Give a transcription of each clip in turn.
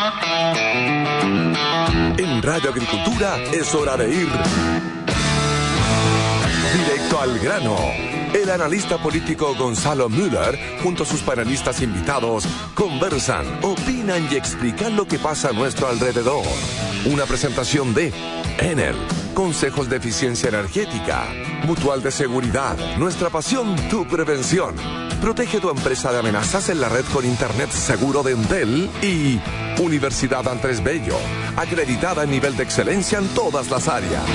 En Radio Agricultura es hora de ir directo al grano. El analista político Gonzalo Müller, junto a sus panelistas invitados, conversan, opinan y explican lo que pasa a nuestro alrededor. Una presentación de Enel, Consejos de Eficiencia Energética, Mutual de Seguridad, nuestra pasión, tu prevención. Protege tu empresa de amenazas en la red con Internet seguro de Entel y Universidad Andrés Bello, acreditada en nivel de excelencia en todas las áreas.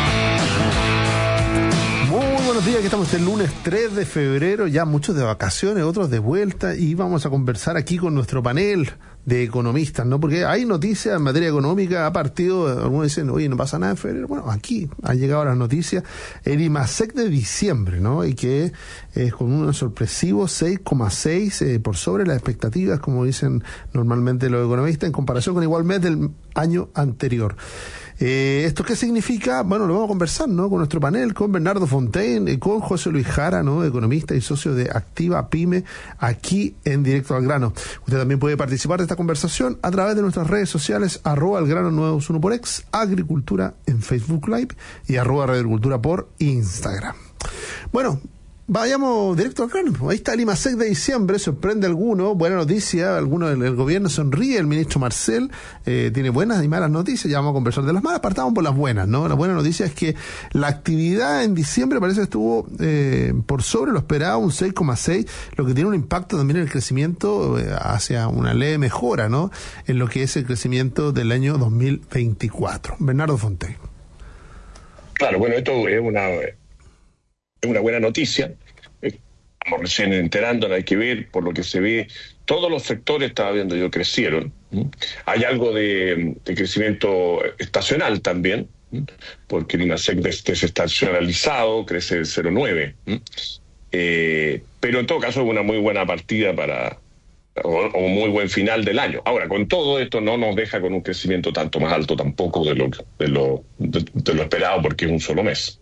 Muy buenos días, que estamos el lunes 3 de febrero, ya muchos de vacaciones, otros de vuelta, y vamos a conversar aquí con nuestro panel de economistas, ¿no? Porque hay noticias en materia económica, ha partido, algunos dicen, oye, no pasa nada en febrero. Bueno, aquí han llegado las noticias, el IMASEC de diciembre, ¿no? Y que es con un sorpresivo 6,6 por sobre las expectativas, como dicen normalmente los economistas, en comparación con igual mes del año anterior. ¿Esto qué significa? Bueno, lo vamos a conversar, ¿no? Con nuestro panel, con Bernardo Fontaine, con José Luis Jara, ¿no? Economista y socio de Activa Pyme, aquí en Directo al Grano. Usted también puede participar de esta conversación a través de nuestras redes sociales, @elgrano921 por X, Agricultura en Facebook Live y @Radio Agricultura por Instagram. Bueno, vayamos directo al grano. Ahí está el IMASEC de diciembre, sorprende a algunos, buena noticia, algunos del gobierno sonríe, el ministro Marcel tiene buenas y malas noticias, ya vamos a conversar de las malas, partamos por las buenas, ¿no? La buena noticia es que la actividad en diciembre parece que estuvo por sobre lo esperado, un 6,6, lo que tiene un impacto también en el crecimiento hacia una leve mejora, ¿no? En lo que es el crecimiento del año 2024. Bernardo Fontaine. Claro, bueno, esto es una buena noticia. Estamos recién enterándonos, hay que ver, por lo que se ve, todos los sectores, estaba viendo yo, crecieron. Hay algo de crecimiento estacional también, porque el IMASEC desestacionalizado crece el 0,9. Pero en todo caso es una muy buena partida o muy buen final del año. Ahora, con todo esto no nos deja con un crecimiento tanto más alto tampoco de lo esperado, porque es un solo mes.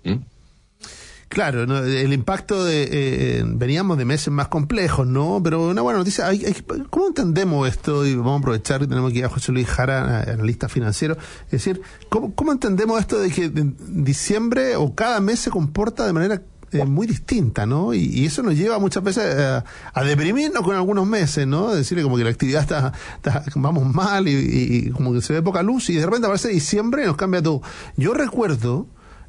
Claro, ¿no? El impacto veníamos de meses más complejos, ¿no? Pero una buena noticia, ¿cómo entendemos esto? Y vamos a aprovechar que tenemos aquí a José Luis Jara, analista financiero. Es decir, ¿cómo entendemos esto de que en diciembre o cada mes se comporta de manera muy distinta, ¿no? Y eso nos lleva muchas veces a deprimirnos con algunos meses, ¿no? Decirle como que la actividad vamos mal y como que se ve poca luz y de repente aparece diciembre y nos cambia todo. Yo recuerdo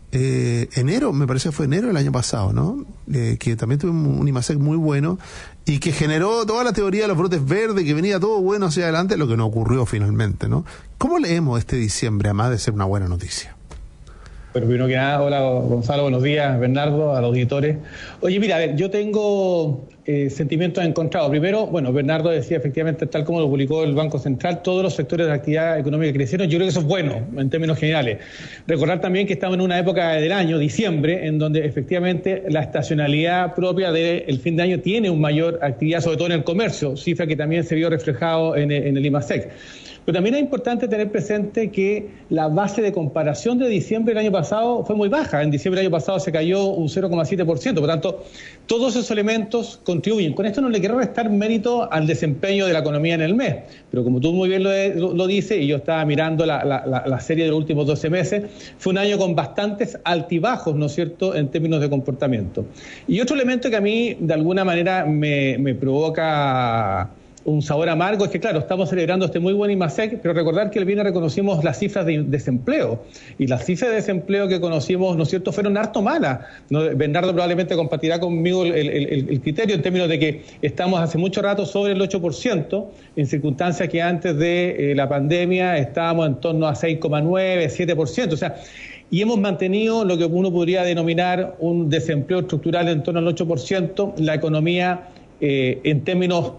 enero, me parece que fue enero del año pasado, ¿no? Que también tuvimos un IMASEC muy bueno y que generó toda la teoría de los brotes verdes, que venía todo bueno hacia adelante, lo que no ocurrió finalmente, ¿no? ¿Cómo leemos este diciembre, además de ser una buena noticia? Bueno, primero que nada, hola Gonzalo, buenos días, Bernardo, a los auditores. Oye, mira, a ver, yo tengo sentimientos encontrados. Primero, bueno, Bernardo decía efectivamente, tal como lo publicó el Banco Central, todos los sectores de la actividad económica crecieron. Yo creo que eso es bueno, en términos generales. Recordar también que estamos en una época del año, diciembre, en donde efectivamente la estacionalidad propia del fin de año tiene una mayor actividad, sobre todo en el comercio, cifra que también se vio reflejado en el IMASEC. Pero también es importante tener presente que la base de comparación de diciembre del año pasado fue muy baja. En diciembre del año pasado se cayó un 0,7%. Por tanto, todos esos elementos contribuyen. Con esto no le quiero restar mérito al desempeño de la economía en el mes. Pero como tú muy bien lo dices, y yo estaba mirando la serie de los últimos 12 meses, fue un año con bastantes altibajos, ¿no es cierto?, en términos de comportamiento. Y otro elemento que a mí, de alguna manera, me provoca un sabor amargo es que, claro, estamos celebrando este muy buen IMASEC, pero recordar que el viernes reconocimos las cifras de desempleo, y las cifras de desempleo que conocimos, ¿no es cierto?, fueron harto malas, ¿no? Bernardo probablemente compartirá conmigo el criterio en términos de que estamos hace mucho rato sobre el 8%, en circunstancias que antes de la pandemia estábamos en torno a 6,9, 7%, o sea, y hemos mantenido lo que uno podría denominar un desempleo estructural en torno al 8%, la economía en términos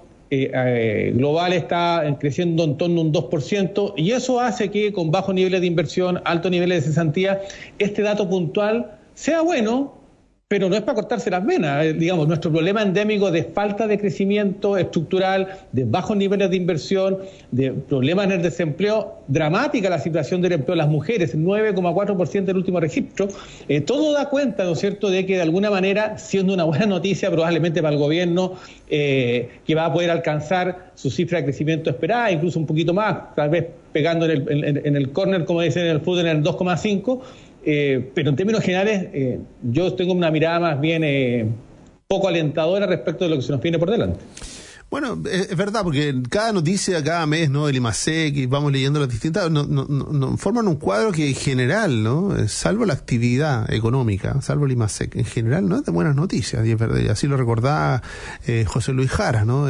global está creciendo en torno a un 2%, y eso hace que con bajos niveles de inversión, altos niveles de cesantía, este dato puntual sea bueno, pero no es para cortarse las venas. Digamos, nuestro problema endémico de falta de crecimiento estructural, de bajos niveles de inversión, de problemas en el desempleo, dramática la situación del empleo de las mujeres, 9,4% del último registro, todo da cuenta, ¿no es cierto?, de que de alguna manera, siendo una buena noticia probablemente para el gobierno, que va a poder alcanzar su cifra de crecimiento esperada, incluso un poquito más, tal vez pegando en el córner, como dicen en el fútbol, en el 2,5%, pero en términos generales yo tengo una mirada más bien poco alentadora respecto de lo que se nos viene por delante. Bueno, es verdad, porque cada noticia, cada mes, ¿no?, del IMASEC, y vamos leyendo las distintas, no forman un cuadro que en general, ¿no?, salvo la actividad económica, salvo el IMASEC, en general no es de buenas noticias, y es verdad, y así lo recordaba José Luis Jara, ¿no?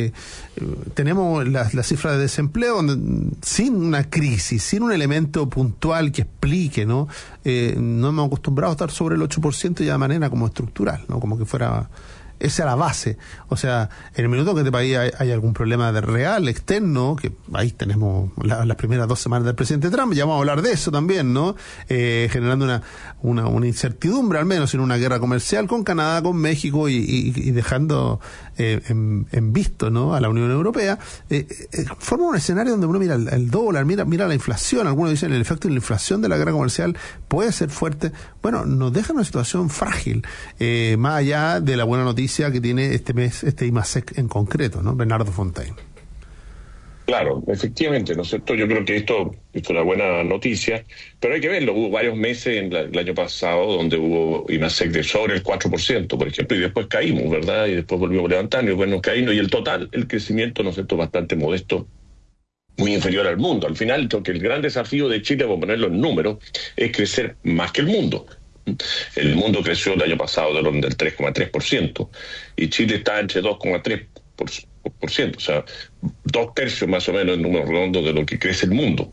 Tenemos la cifra de desempleo sin una crisis, sin un elemento puntual que explique, ¿no? No hemos acostumbrado a estar sobre el 8% ya de manera como estructural, ¿no?, como que fuera... Esa es la base. O sea, en el minuto que este país hay algún problema de real, externo, que ahí tenemos las primeras 2 semanas del presidente Trump, ya vamos a hablar de eso también, ¿no? Generando una incertidumbre, al menos en una guerra comercial con Canadá, con México y dejando en visto, ¿no?, a la Unión Europea. Forma un escenario donde uno mira el dólar, mira la inflación. Algunos dicen el efecto de la inflación de la guerra comercial puede ser fuerte. Bueno, nos deja en una situación frágil, más allá de la buena noticia que tiene este mes, este IMASEC en concreto, ¿no?, Bernardo Fontaine. Claro, efectivamente, ¿no es cierto? Yo creo que esto es una buena noticia, pero hay que verlo. Hubo varios meses el año pasado donde hubo IMASEC de sobre el 4%, por ejemplo, y después caímos, ¿verdad? Y después volvimos a levantar, y después nos caímos, y el total, el crecimiento, ¿no es cierto?, bastante modesto, muy inferior al mundo. Al final, creo que el gran desafío de Chile, por ponerlo en números, es crecer más que el mundo. El mundo creció el año pasado del 3,3%, y Chile está entre 2,3%, o sea, 2/3 más o menos en números redondos de lo que crece el mundo.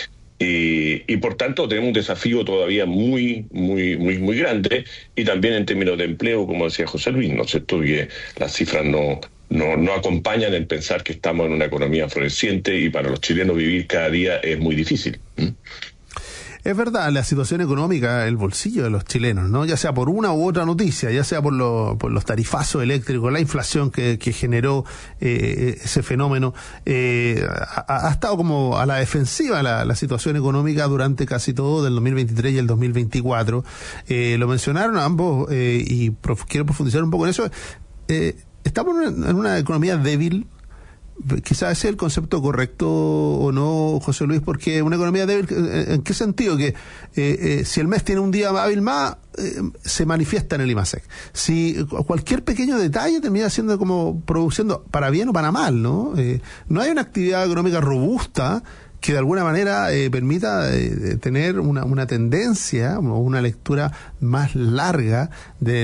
Y por tanto tenemos un desafío todavía muy grande, y también en términos de empleo, como decía José Luis, ¿no es cierto?, que las cifras no acompañan el pensar que estamos en una economía floreciente, y para los chilenos vivir cada día es muy difícil. Es verdad, la situación económica, el bolsillo de los chilenos, ¿no?, ya sea por una u otra noticia, ya sea por los tarifazos eléctricos, la inflación que generó ese fenómeno, ha estado como a la defensiva la situación económica durante casi todo del 2023 y el 2024. Lo mencionaron ambos, y quiero profundizar un poco en eso. Estamos en una economía débil. Quizás ese es el concepto correcto o no, José Luis, porque una economía débil, ¿en qué sentido? Que si el mes tiene un día hábil más, se manifiesta en el IMASEC. Si cualquier pequeño detalle termina siendo como produciendo para bien o para mal, ¿no? No hay una actividad económica robusta que de alguna manera permita tener una tendencia o una lectura más larga de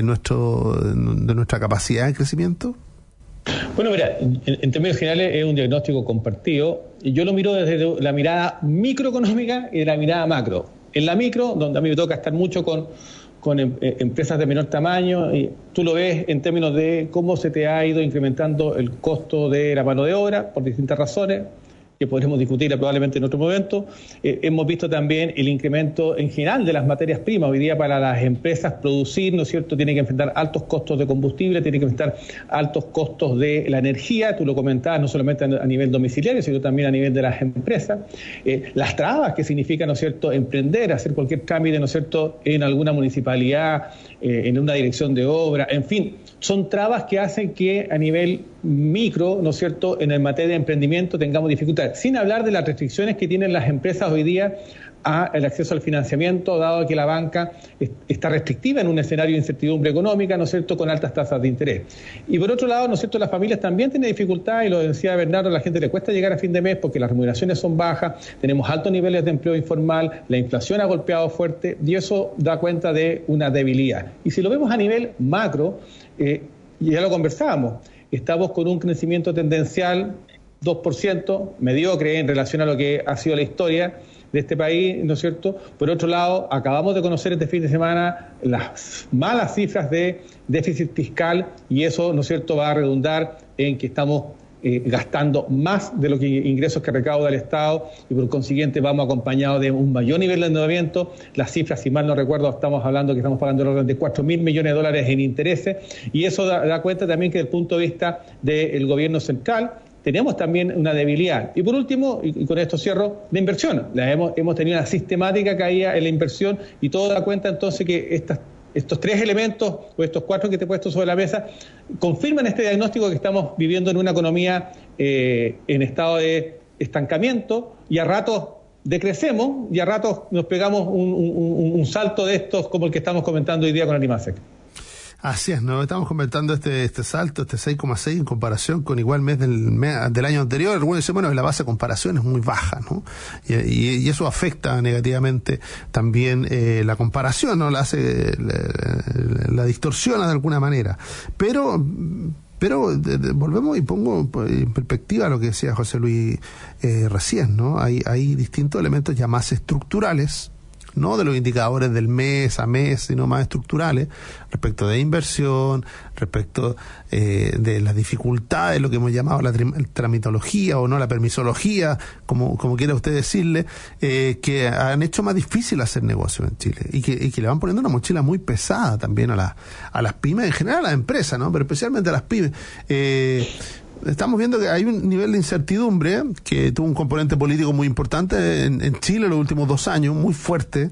nuestra capacidad de crecimiento. Bueno, mira, en términos generales es un diagnóstico compartido, y yo lo miro desde la mirada microeconómica y de la mirada macro. En la micro, donde a mí me toca estar mucho con empresas de menor tamaño, y tú lo ves en términos de cómo se te ha ido incrementando el costo de la mano de obra por distintas razones, que podremos discutir probablemente en otro momento. Hemos visto también el incremento en general de las materias primas. Hoy día para las empresas producir, ¿no es cierto?, tiene que enfrentar altos costos de combustible, tiene que enfrentar altos costos de la energía. Tú lo comentabas, no solamente a nivel domiciliario, sino también a nivel de las empresas. Las trabas que significa, ¿no es cierto?, emprender, hacer cualquier trámite, ¿no es cierto?, en alguna municipalidad, en una dirección de obra, en fin, son trabas que hacen que a nivel micro, ¿no es cierto?, en el materia de emprendimiento tengamos dificultades, sin hablar de las restricciones que tienen las empresas hoy día al acceso al financiamiento, dado que la banca está restrictiva en un escenario de incertidumbre económica, ¿no es cierto?, con altas tasas de interés. Y por otro lado, ¿no es cierto?, las familias también tienen dificultades, y lo decía Bernardo, a la gente le cuesta llegar a fin de mes porque las remuneraciones son bajas, tenemos altos niveles de empleo informal, la inflación ha golpeado fuerte, y eso da cuenta de una debilidad. Y si lo vemos a nivel macro, ya lo conversábamos, estamos con un crecimiento tendencial 2%, mediocre en relación a lo que ha sido la historia de este país, ¿no es cierto? Por otro lado, acabamos de conocer este fin de semana las malas cifras de déficit fiscal, y eso, ¿no es cierto?, va a redundar en que estamos gastando más de los ingresos que recauda el Estado y por consiguiente vamos acompañados de un mayor nivel de endeudamiento. Las cifras, si mal no recuerdo, estamos pagando el orden de 4.000 millones de dólares en intereses, y eso da cuenta también que desde el punto de vista del gobierno central tenemos también una debilidad. Y por último, y con esto cierro, la inversión. Hemos tenido una sistemática caída en la inversión, y todo da cuenta entonces que estos tres elementos, o estos cuatro que te he puesto sobre la mesa, confirman este diagnóstico que estamos viviendo en una economía en estado de estancamiento, y a ratos decrecemos, y a ratos nos pegamos un salto de estos como el que estamos comentando hoy día con Alimasec. Así es, ¿no? Estamos comentando este salto, este 6,6 en comparación con igual mes del año anterior. Algunos dicen, bueno, la base de comparación es muy baja, ¿no? Y eso afecta negativamente también la comparación, ¿no? La distorsiona de alguna manera. Pero volvemos y pongo en perspectiva lo que decía José Luis recién, ¿no? Hay distintos elementos ya más estructurales, no de los indicadores del mes a mes, sino más estructurales, respecto de inversión, respecto de las dificultades, lo que hemos llamado la tramitología o no, la permisología, como quiera usted decirle, que han hecho más difícil hacer negocios en Chile y que le van poniendo una mochila muy pesada también a las pymes, en general a las empresas, ¿no? Pero especialmente a las pymes. Estamos viendo que hay un nivel de incertidumbre que tuvo un componente político muy importante en Chile en los últimos 2 años, muy fuerte,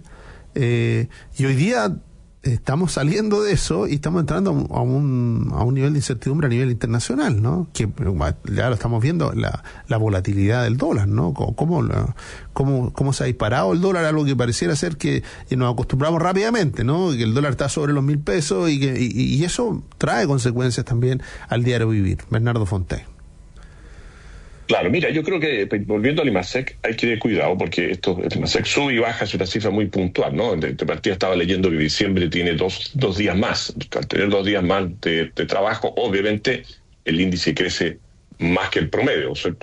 y hoy día estamos saliendo de eso y estamos entrando a un nivel de incertidumbre a nivel internacional, ¿no? Que ya lo estamos viendo, la volatilidad del dólar, ¿no? Cómo se ha disparado el dólar, algo que pareciera ser que nos acostumbramos rápidamente, ¿no? Que el dólar está sobre los 1.000 pesos y eso trae consecuencias también al diario vivir. Bernardo Fontey. Claro, mira, yo creo que volviendo al IMASEC hay que tener cuidado porque el IMASEC sube y baja, es una cifra muy puntual, ¿no? De partida estaba leyendo que diciembre tiene dos días más. Al tener 2 días más de trabajo, obviamente el índice crece más que el promedio, o sea,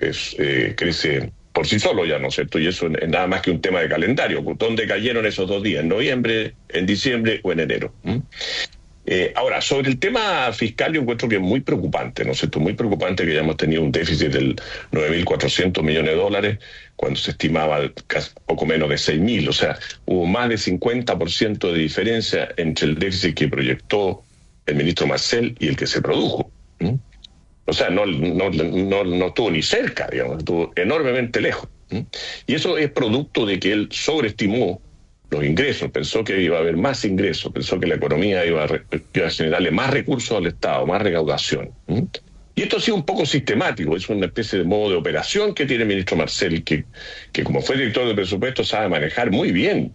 crece por sí solo ya, ¿no es cierto? Y eso es nada más que un tema de calendario. ¿Dónde cayeron esos 2 días? ¿En noviembre, en diciembre o en enero? Ahora, sobre el tema fiscal yo encuentro que es muy preocupante, ¿no es cierto? Muy preocupante que hayamos tenido un déficit del 9.400 millones de dólares cuando se estimaba casi poco menos de 6.000. O sea, hubo más de 50% de diferencia entre el déficit que proyectó el ministro Marcel y el que se produjo. O sea, no estuvo ni cerca, digamos, estuvo enormemente lejos. Y eso es producto de que él sobreestimó los ingresos, pensó que iba a haber más ingresos, pensó que la economía iba a generarle más recursos al Estado, más recaudación. Y esto ha sido un poco sistemático, es una especie de modo de operación que tiene el ministro Marcel, que como fue director de presupuesto sabe manejar muy bien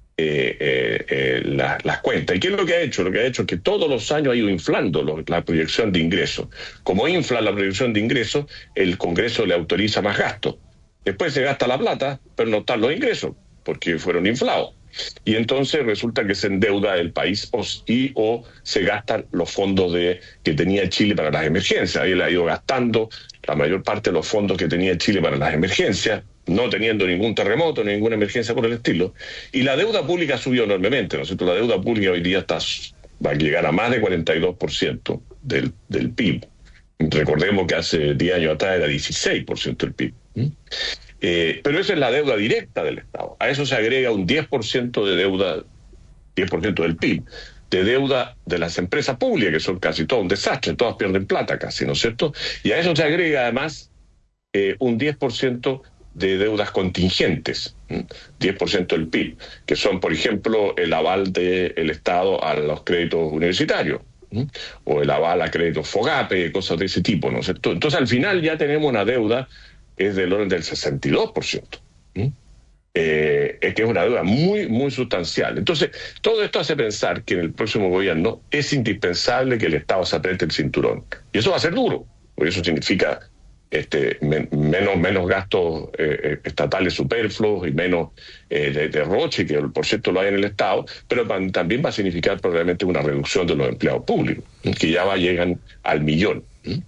las cuentas. ¿Y qué es lo que ha hecho? Lo que ha hecho es que todos los años ha ido inflando la proyección de ingresos. Como infla la proyección de ingresos, el Congreso le autoriza más gastos. Después se gasta la plata, pero no están los ingresos, porque fueron inflados. Y entonces resulta que se endeuda el país o se gastan los fondos que tenía Chile para las emergencias. Ahí él ha ido gastando la mayor parte de los fondos que tenía Chile para las emergencias, no teniendo ningún terremoto, ninguna emergencia por el estilo. Y la deuda pública subió enormemente, ¿no es cierto? La deuda pública hoy día va a llegar a más de 42% del PIB. Recordemos que hace 10 años atrás era 16% del PIB. Pero esa es la deuda directa del Estado. A eso se agrega un 10% de deuda, 10% del PIB, de deuda de las empresas públicas, que son casi todo un desastre, todas pierden plata casi, ¿no es cierto? Y a eso se agrega además un 10% de deudas contingentes, 10% del PIB, que son, por ejemplo, el aval del Estado a los créditos universitarios, o el aval a créditos FOGAPE, cosas de ese tipo, ¿no es cierto? Entonces, al final ya tenemos una deuda es del orden del 62%, que es una deuda muy, muy sustancial. Entonces, todo esto hace pensar que en el próximo gobierno es indispensable que el Estado se apriete el cinturón. Y eso va a ser duro, porque eso significa menos gastos estatales superfluos y menos derroche, que por cierto lo hay en el Estado, pero también va a significar probablemente una reducción de los empleados públicos, que ya llegan al 1.000.000.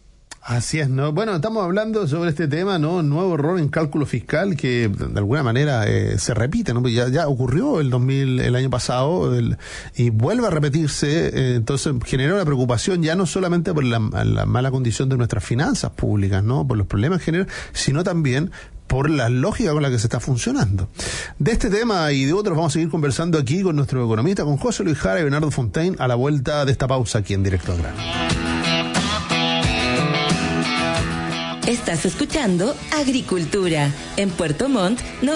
Así es, ¿no? Bueno, estamos hablando sobre este tema, ¿no? Nuevo error en cálculo fiscal que de alguna manera se repite, ¿no? Ya ocurrió el año pasado y vuelve a repetirse, entonces genera una preocupación ya no solamente por la mala condición de nuestras finanzas públicas, ¿no? Por los problemas que genera, sino también por la lógica con la que se está funcionando. De este tema y de otros vamos a seguir conversando aquí con nuestro economista, con José Luis Jara y Bernardo Fontaine, a la vuelta de esta pausa aquí en Directo al Grano. Estás escuchando Agricultura en Puerto Montt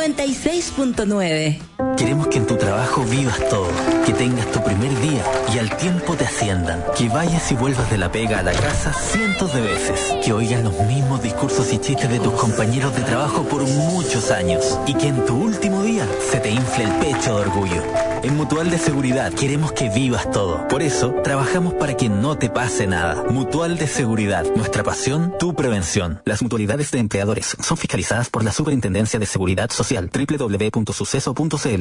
96.9. Queremos que en tu trabajo vivas todo, que tengas tu primer día y al tiempo te asciendan, que vayas y vuelvas de la pega a la casa cientos de veces, que oigas los mismos discursos y chistes de tus compañeros de trabajo por muchos años y que en tu último día se te infle el pecho de orgullo. En Mutual de Seguridad queremos que vivas todo. Por eso, trabajamos para que no te pase nada. Mutual de Seguridad. Nuestra pasión, tu prevención. Las mutualidades de empleadores son fiscalizadas por la Superintendencia de Seguridad Social. www.suceso.cl.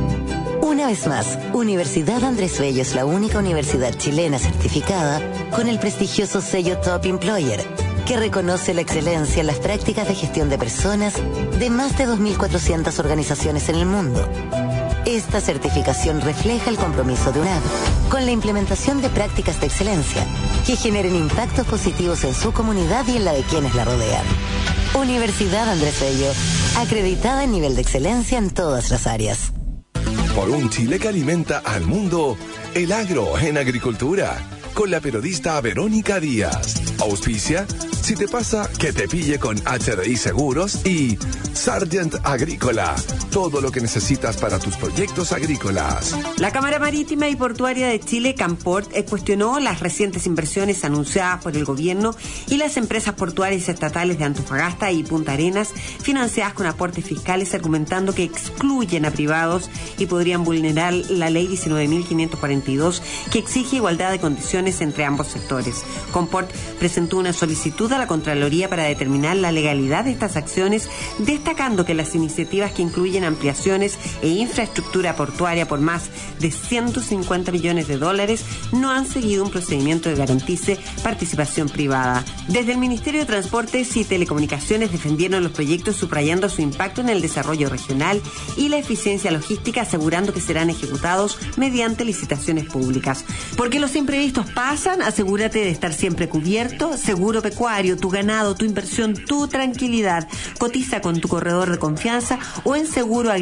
Una vez más, Universidad Andrés Bello es la única universidad chilena certificada con el prestigioso sello Top Employer, que reconoce la excelencia en las prácticas de gestión de personas de más de 2.400 organizaciones en el mundo. Esta certificación refleja el compromiso de UNAV con la implementación de prácticas de excelencia que generen impactos positivos en su comunidad y en la de quienes la rodean. Universidad Andrés Bello, acreditada en nivel de excelencia en todas las áreas. Por un Chile que alimenta al mundo, el agro en agricultura, con la periodista Verónica Díaz. Auspicia, si te pasa, que te pille con HDI Seguros y Sargent Agrícola. Todo lo que necesitas para tus proyectos agrícolas. La Cámara Marítima y Portuaria de Chile, Camport, cuestionó las recientes inversiones anunciadas por el gobierno y las empresas portuarias estatales de Antofagasta y Punta Arenas, financiadas con aportes fiscales, argumentando que excluyen a privados y podrían vulnerar la Ley 19.542, que exige igualdad de condiciones entre ambos sectores. Camport presentó una solicitud a la Contraloría para determinar la legalidad de estas acciones, destacando que las iniciativas que incluyen ampliaciones e infraestructura portuaria por más de $150 millones no han seguido un procedimiento que garantice participación privada. Desde el Ministerio de Transportes y Telecomunicaciones defendieron los proyectos, subrayando su impacto en el desarrollo regional y la eficiencia logística, asegurando que serán ejecutados mediante licitaciones públicas. Porque los imprevistos pasan, asegúrate de estar siempre cubierto. Seguro Pecuario, tu ganado, tu inversión, tu tranquilidad. Cotiza con tu corredor de confianza o en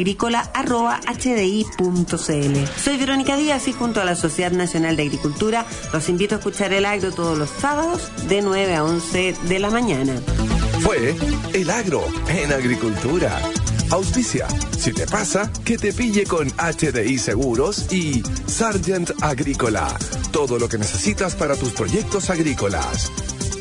seguroagrícola@hdi.cl. Soy Verónica Díaz y junto a la Sociedad Nacional de Agricultura los invito a escuchar El Agro todos los sábados de 9 a 11 de la mañana. Fue El Agro en agricultura. Auspicia, si te pasa, que te pille con HDI Seguros y Sargent Agrícola. Todo lo que necesitas para tus proyectos agrícolas.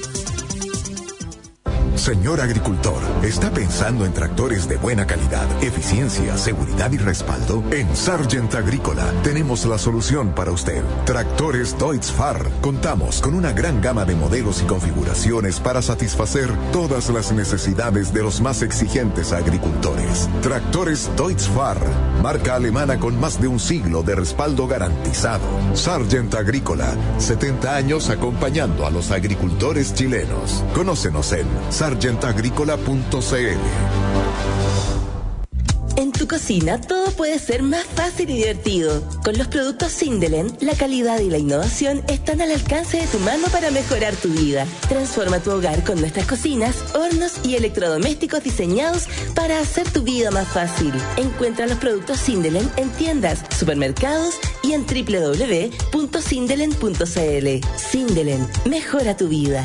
Señor agricultor, ¿está pensando en tractores de buena calidad, eficiencia, seguridad y respaldo? En Sargent Agrícola tenemos la solución para usted. Tractores Deutz-Fahr. Contamos con una gran gama de modelos y configuraciones para satisfacer todas las necesidades de los más exigentes agricultores. Tractores Deutz-Fahr, marca alemana con más de un siglo de respaldo garantizado. Sargent Agrícola, 70 años acompañando a los agricultores chilenos. Conócenos en sargentagricola.cl. En tu cocina todo puede ser más fácil y divertido. Con los productos Sindelen, la calidad y la innovación están al alcance de tu mano para mejorar tu vida. Transforma tu hogar con nuestras cocinas, hornos y electrodomésticos diseñados para hacer tu vida más fácil. Encuentra los productos Sindelen en tiendas, supermercados y en www.sindelen.cl. Sindelen, mejora tu vida.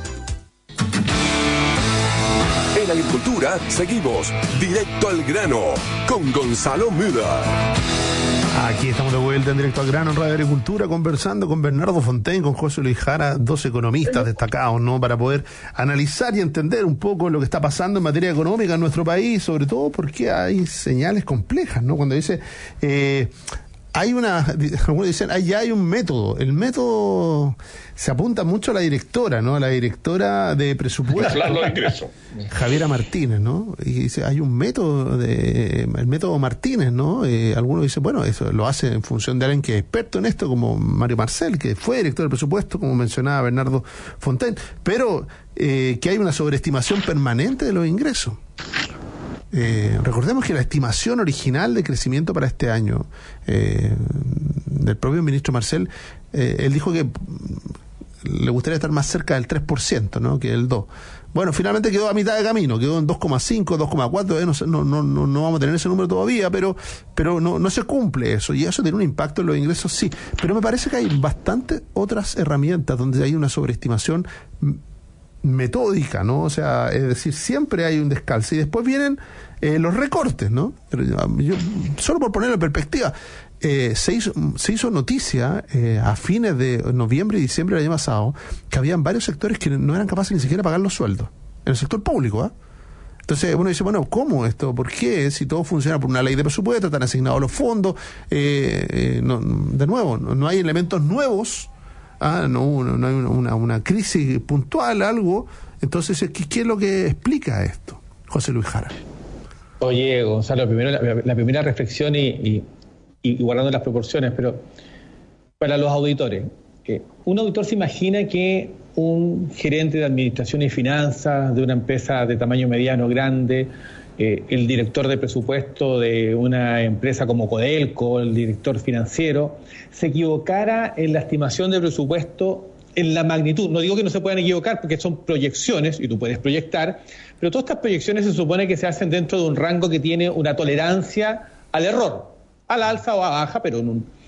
En agricultura seguimos directo al grano con Gonzalo Müller. Aquí estamos de vuelta en Directo al Grano en Radio Agricultura, conversando con Bernardo Fontaine, con José Luis Jara, dos economistas destacados, ¿no? Para poder analizar y entender un poco lo que está pasando en materia económica en nuestro país, sobre todo porque hay señales complejas, ¿no? Cuando dice algunos dicen, ya hay un método. El método se apunta mucho a la directora, ¿no? A la directora de presupuesto. Javiera Martínez, ¿no? Y dice, hay un método, el método Martínez, ¿no? Algunos dicen, bueno, eso lo hace en función de alguien que es experto en esto, como Mario Marcel, que fue director de presupuesto, como mencionaba Bernardo Fontaine, pero que hay una sobreestimación permanente de los ingresos. Recordemos que la estimación original de crecimiento para este año del propio ministro Marcel, él dijo que le gustaría estar más cerca del 3%, ¿no? Que el 2%. Bueno, finalmente quedó a mitad de camino, quedó en 2,5, 2,4, no vamos a tener ese número todavía, pero no se cumple eso, y eso tiene un impacto en los ingresos, sí. Pero me parece que hay bastantes otras herramientas donde hay una sobreestimación metódica, ¿no? O sea, es decir, siempre hay un descalce y después vienen los recortes, ¿no? Pero yo, solo por ponerlo en perspectiva, se hizo noticia a fines de noviembre y diciembre del año pasado que habían varios sectores que no eran capaces ni siquiera de pagar los sueldos en el sector público, ¿eh? Entonces uno dice, bueno, ¿cómo esto? ¿Por qué? Si todo funciona por una ley de presupuesto, están asignados los fondos, de nuevo, no hay elementos nuevos. No hay una crisis puntual, algo. Entonces, ¿qué es lo que explica esto, José Luis Jara? Oye, Gonzalo, primero la primera reflexión y guardando las proporciones, pero para los auditores, un auditor se imagina que un gerente de administración y finanzas de una empresa de tamaño mediano grande, el director de presupuesto de una empresa como Codelco, el director financiero, se equivocara en la estimación de presupuesto en la magnitud. No digo que no se puedan equivocar porque son proyecciones y tú puedes proyectar, pero todas estas proyecciones se supone que se hacen dentro de un rango que tiene una tolerancia al error, a la alza o a baja, pero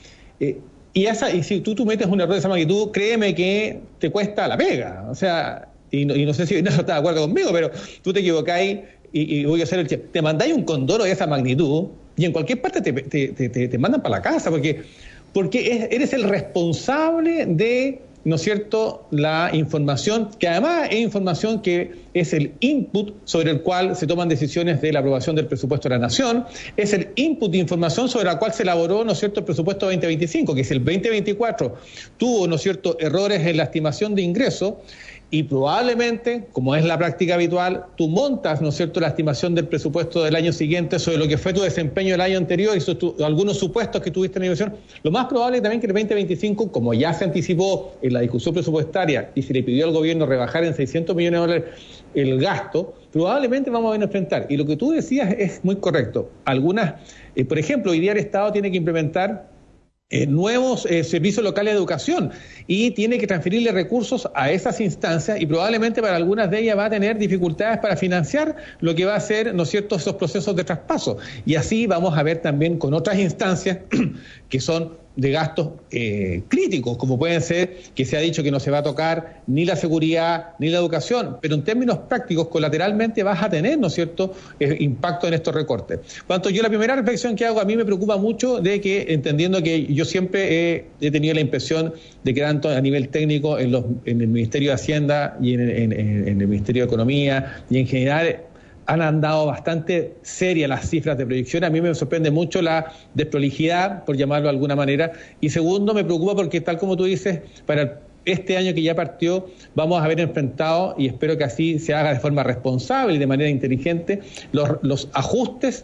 y si tú metes un error de esa magnitud, créeme que te cuesta la pega. O sea, y no sé si Ignacio está de acuerdo conmigo, pero tú te equivocáis y voy a hacer te mandáis un condoro de esa magnitud y en cualquier parte te mandan para la casa porque eres el responsable de, ¿no es cierto?, la información, que además es información que es el input sobre el cual se toman decisiones de la aprobación del presupuesto de la Nación, es el input de información sobre la cual se elaboró, ¿no es cierto?, el presupuesto 2025, que si el 2024 tuvo, ¿no es cierto?, errores en la estimación de ingresos, y probablemente, como es la práctica habitual, tú montas, ¿no es cierto?, la estimación del presupuesto del año siguiente sobre lo que fue tu desempeño el año anterior y algunos supuestos que tuviste en la inversión. Lo más probable es también que el 2025, como ya se anticipó en la discusión presupuestaria y se le pidió al gobierno rebajar en $600 millones el gasto, probablemente vamos a enfrentar. Y lo que tú decías es muy correcto. Algunas, por ejemplo, hoy día el Estado tiene que implementar nuevos servicios locales de educación y tiene que transferirle recursos a esas instancias y probablemente para algunas de ellas va a tener dificultades para financiar lo que va a ser, ¿no es cierto?, esos procesos de traspaso. Y así vamos a ver también con otras instancias que son de gastos críticos, como pueden ser que se ha dicho que no se va a tocar ni la seguridad ni la educación, pero en términos prácticos, colateralmente vas a tener, ¿no es cierto?, impacto en estos recortes. Cuanto yo la primera reflexión que hago, a mí me preocupa mucho de que, entendiendo que yo siempre he tenido la impresión de que tanto a nivel técnico en el Ministerio de Hacienda y en el Ministerio de Economía y en general han andado bastante serias las cifras de proyección. A mí me sorprende mucho la desprolijidad, por llamarlo de alguna manera. Y segundo, me preocupa porque, tal como tú dices, para este año que ya partió, vamos a haber enfrentado, y espero que así se haga de forma responsable y de manera inteligente, los ajustes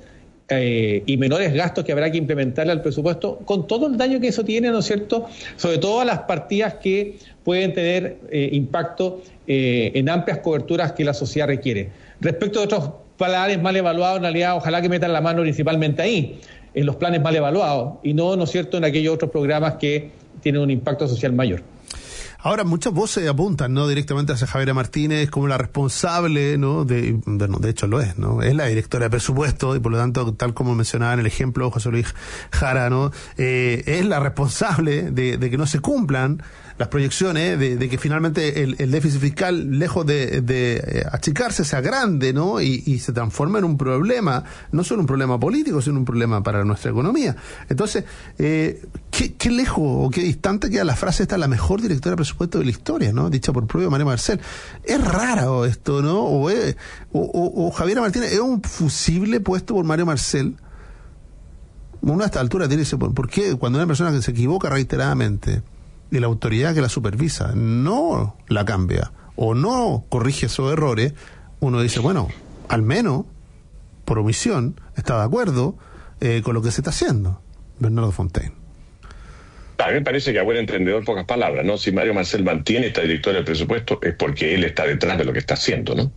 y menores gastos que habrá que implementarle al presupuesto, con todo el daño que eso tiene, ¿no es cierto?, sobre todo a las partidas que pueden tener impacto en amplias coberturas que la sociedad requiere. Respecto de otros planes mal evaluados, en realidad, ojalá que metan la mano principalmente ahí, en los planes mal evaluados, y no es cierto, en aquellos otros programas que tienen un impacto social mayor. Ahora, muchas voces apuntan, ¿no?, directamente hacia Javiera Martínez como la responsable, ¿no?, de hecho lo es, ¿no?, es la directora de presupuesto y por lo tanto, tal como mencionaba en el ejemplo José Luis Jara, ¿no?, es la responsable de que no se cumplan las proyecciones, de que finalmente el déficit fiscal, lejos de achicarse, se agrande, ¿no?, y se transforma en un problema, no solo un problema político, sino un problema para nuestra economía. Entonces, ¿qué lejos o qué distante queda la frase esta, la mejor directora de presupuesto de la historia, ¿no?, dicha por propio Mario Marcel? Es raro esto, ¿no? O Javiera Martínez es un fusible puesto por Mario Marcel, uno a esta altura tiene dice, ¿por qué cuando una persona que se equivoca reiteradamente y la autoridad que la supervisa no la cambia o no corrige esos errores, uno dice, bueno, al menos por omisión está de acuerdo con lo que se está haciendo? Bernardo Fontaine. A mí me parece que a buen entendedor, pocas palabras, ¿no? Si Mario Marcel mantiene esta directora del presupuesto es porque él está detrás de lo que está haciendo, ¿no?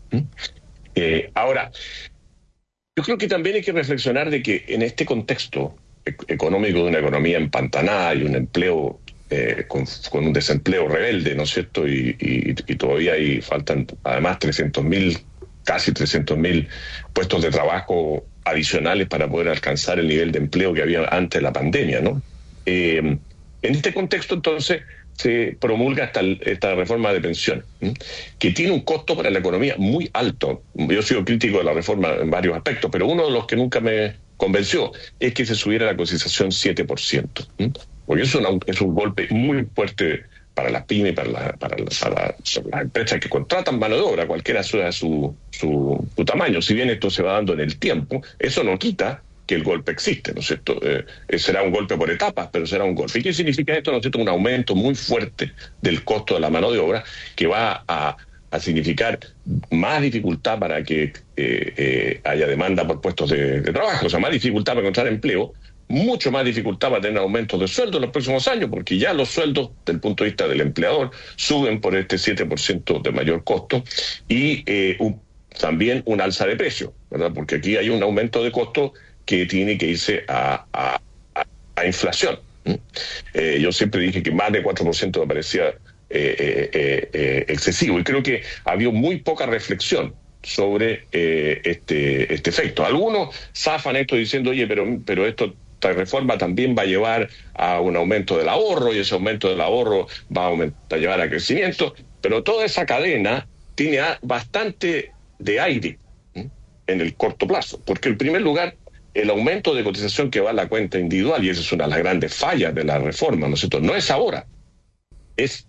Ahora, yo creo que también hay que reflexionar de que en este contexto económico de una economía empantanada y un empleo con un desempleo rebelde, ¿no es cierto? Y todavía faltan además casi 300.000 puestos de trabajo adicionales para poder alcanzar el nivel de empleo que había antes de la pandemia, ¿no? En este contexto, entonces, se promulga esta reforma de pensiones, que tiene un costo para la economía muy alto. Yo he sido crítico de la reforma en varios aspectos, pero uno de los que nunca me convenció es que se subiera la cotización 7%, porque es un golpe muy fuerte para las pymes, para las empresas que contratan mano de obra, cualquiera sea su tamaño. Si bien esto se va dando en el tiempo, eso no quita que el golpe existe, ¿no es cierto? Será un golpe por etapas, pero será un golpe. ¿Y qué significa esto? ¿No es cierto? Un aumento muy fuerte del costo de la mano de obra que va a significar más dificultad para que haya demanda por puestos de trabajo, o sea, más dificultad para encontrar empleo, mucho más dificultad para tener aumentos de sueldo en los próximos años, porque ya los sueldos, desde el punto de vista del empleador, suben por este 7% de mayor costo, y también un alza de precio, ¿verdad? Porque aquí hay un aumento de costo que tiene que irse a inflación. Yo siempre dije que más de 4% me parecía excesivo, y creo que había muy poca reflexión sobre este efecto. Algunos zafan esto diciendo, oye, pero esta reforma también va a llevar a un aumento del ahorro, y ese aumento del ahorro va a llevar a crecimiento, pero toda esa cadena tiene bastante de aire en el corto plazo, porque en primer lugar el aumento de cotización que va a la cuenta individual, y esa es una de las grandes fallas de la reforma, ¿no es cierto? No es ahora, es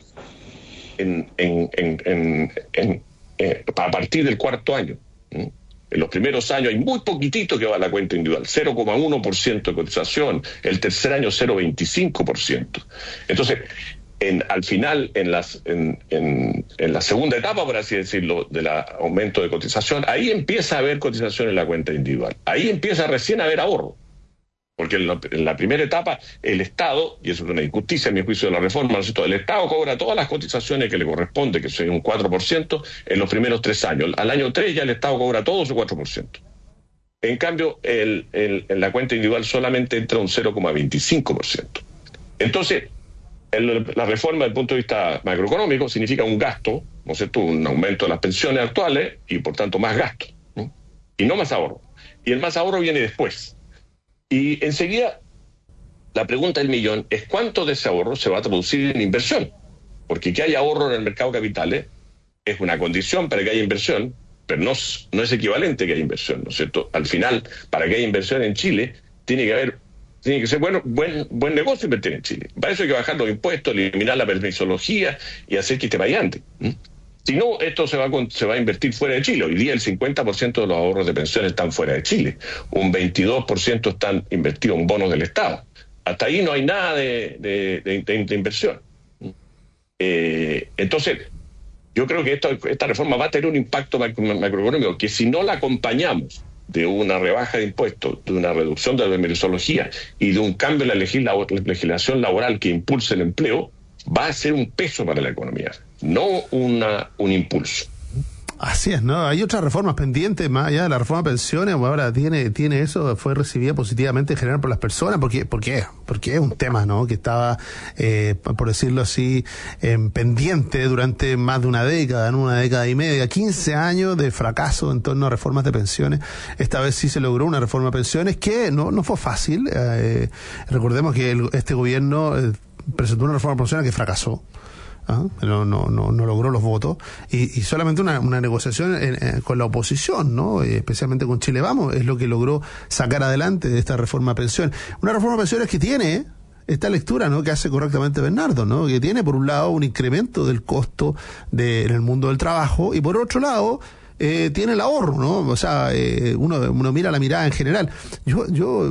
a partir del cuarto año. En los primeros años hay muy poquitito que va a la cuenta individual, 0,1% de cotización, el tercer año 0,25%. Entonces, al final, en la segunda etapa, por así decirlo, del aumento de cotización, ahí empieza a haber cotización en la cuenta individual. Ahí empieza recién a haber ahorro. Porque en la primera etapa, el Estado, y eso es una injusticia en mi juicio de la reforma, ¿no es cierto? El Estado cobra todas las cotizaciones que le corresponde, que son un 4%, en los primeros 3 años. Al año 3 ya el Estado cobra todo su 4%. En cambio, en la cuenta individual solamente entra un 0,25%. Entonces, la reforma desde el punto de vista macroeconómico significa un gasto, ¿no es cierto? Un aumento de las pensiones actuales y por tanto más gasto, ¿no? Y no más ahorro. Y el más ahorro viene después. Y enseguida la pregunta del millón es cuánto de ese ahorro se va a traducir en inversión. Porque que haya ahorro en el mercado de capitales es una condición para que haya inversión, pero no es equivalente que haya inversión, ¿no es cierto? Al final, para que haya inversión en Chile, tiene que ser buen negocio invertir en Chile. Para eso hay que bajar los impuestos, eliminar la permisología y hacer que este país ande. Si no, esto se va a invertir fuera de Chile. Hoy día el 50% de los ahorros de pensiones están fuera de Chile. Un 22% están invertidos en bonos del Estado. Hasta ahí no hay nada de inversión. Entonces, yo creo que esta reforma va a tener un impacto macroeconómico que si no la acompañamos de una rebaja de impuestos, de una reducción de la permisología y de un cambio en la legislación laboral que impulse el empleo, va a ser un peso para la economía, no un impulso. Así es, ¿no? Hay otras reformas pendientes, más allá de la reforma de pensiones, ahora tiene eso, fue recibida positivamente en general por las personas, porque es un tema, ¿no? Que estaba, por decirlo así, pendiente durante más de una década, ¿no? Una década y media, 15 años de fracaso en torno a reformas de pensiones. Esta vez sí se logró una reforma de pensiones que no fue fácil. Recordemos que este gobierno presentó una reforma de pensiones que fracasó. No logró los votos y solamente una negociación con la oposición, ¿no? Especialmente con Chile Vamos, es lo que logró sacar adelante de esta reforma de pensiones. Una reforma de pensiones que tiene esta lectura, ¿no? Que hace correctamente Bernardo, ¿no? Que tiene por un lado un incremento del costo en el mundo del trabajo y por otro lado tiene el ahorro, ¿no? O sea, uno mira la mirada en general. Yo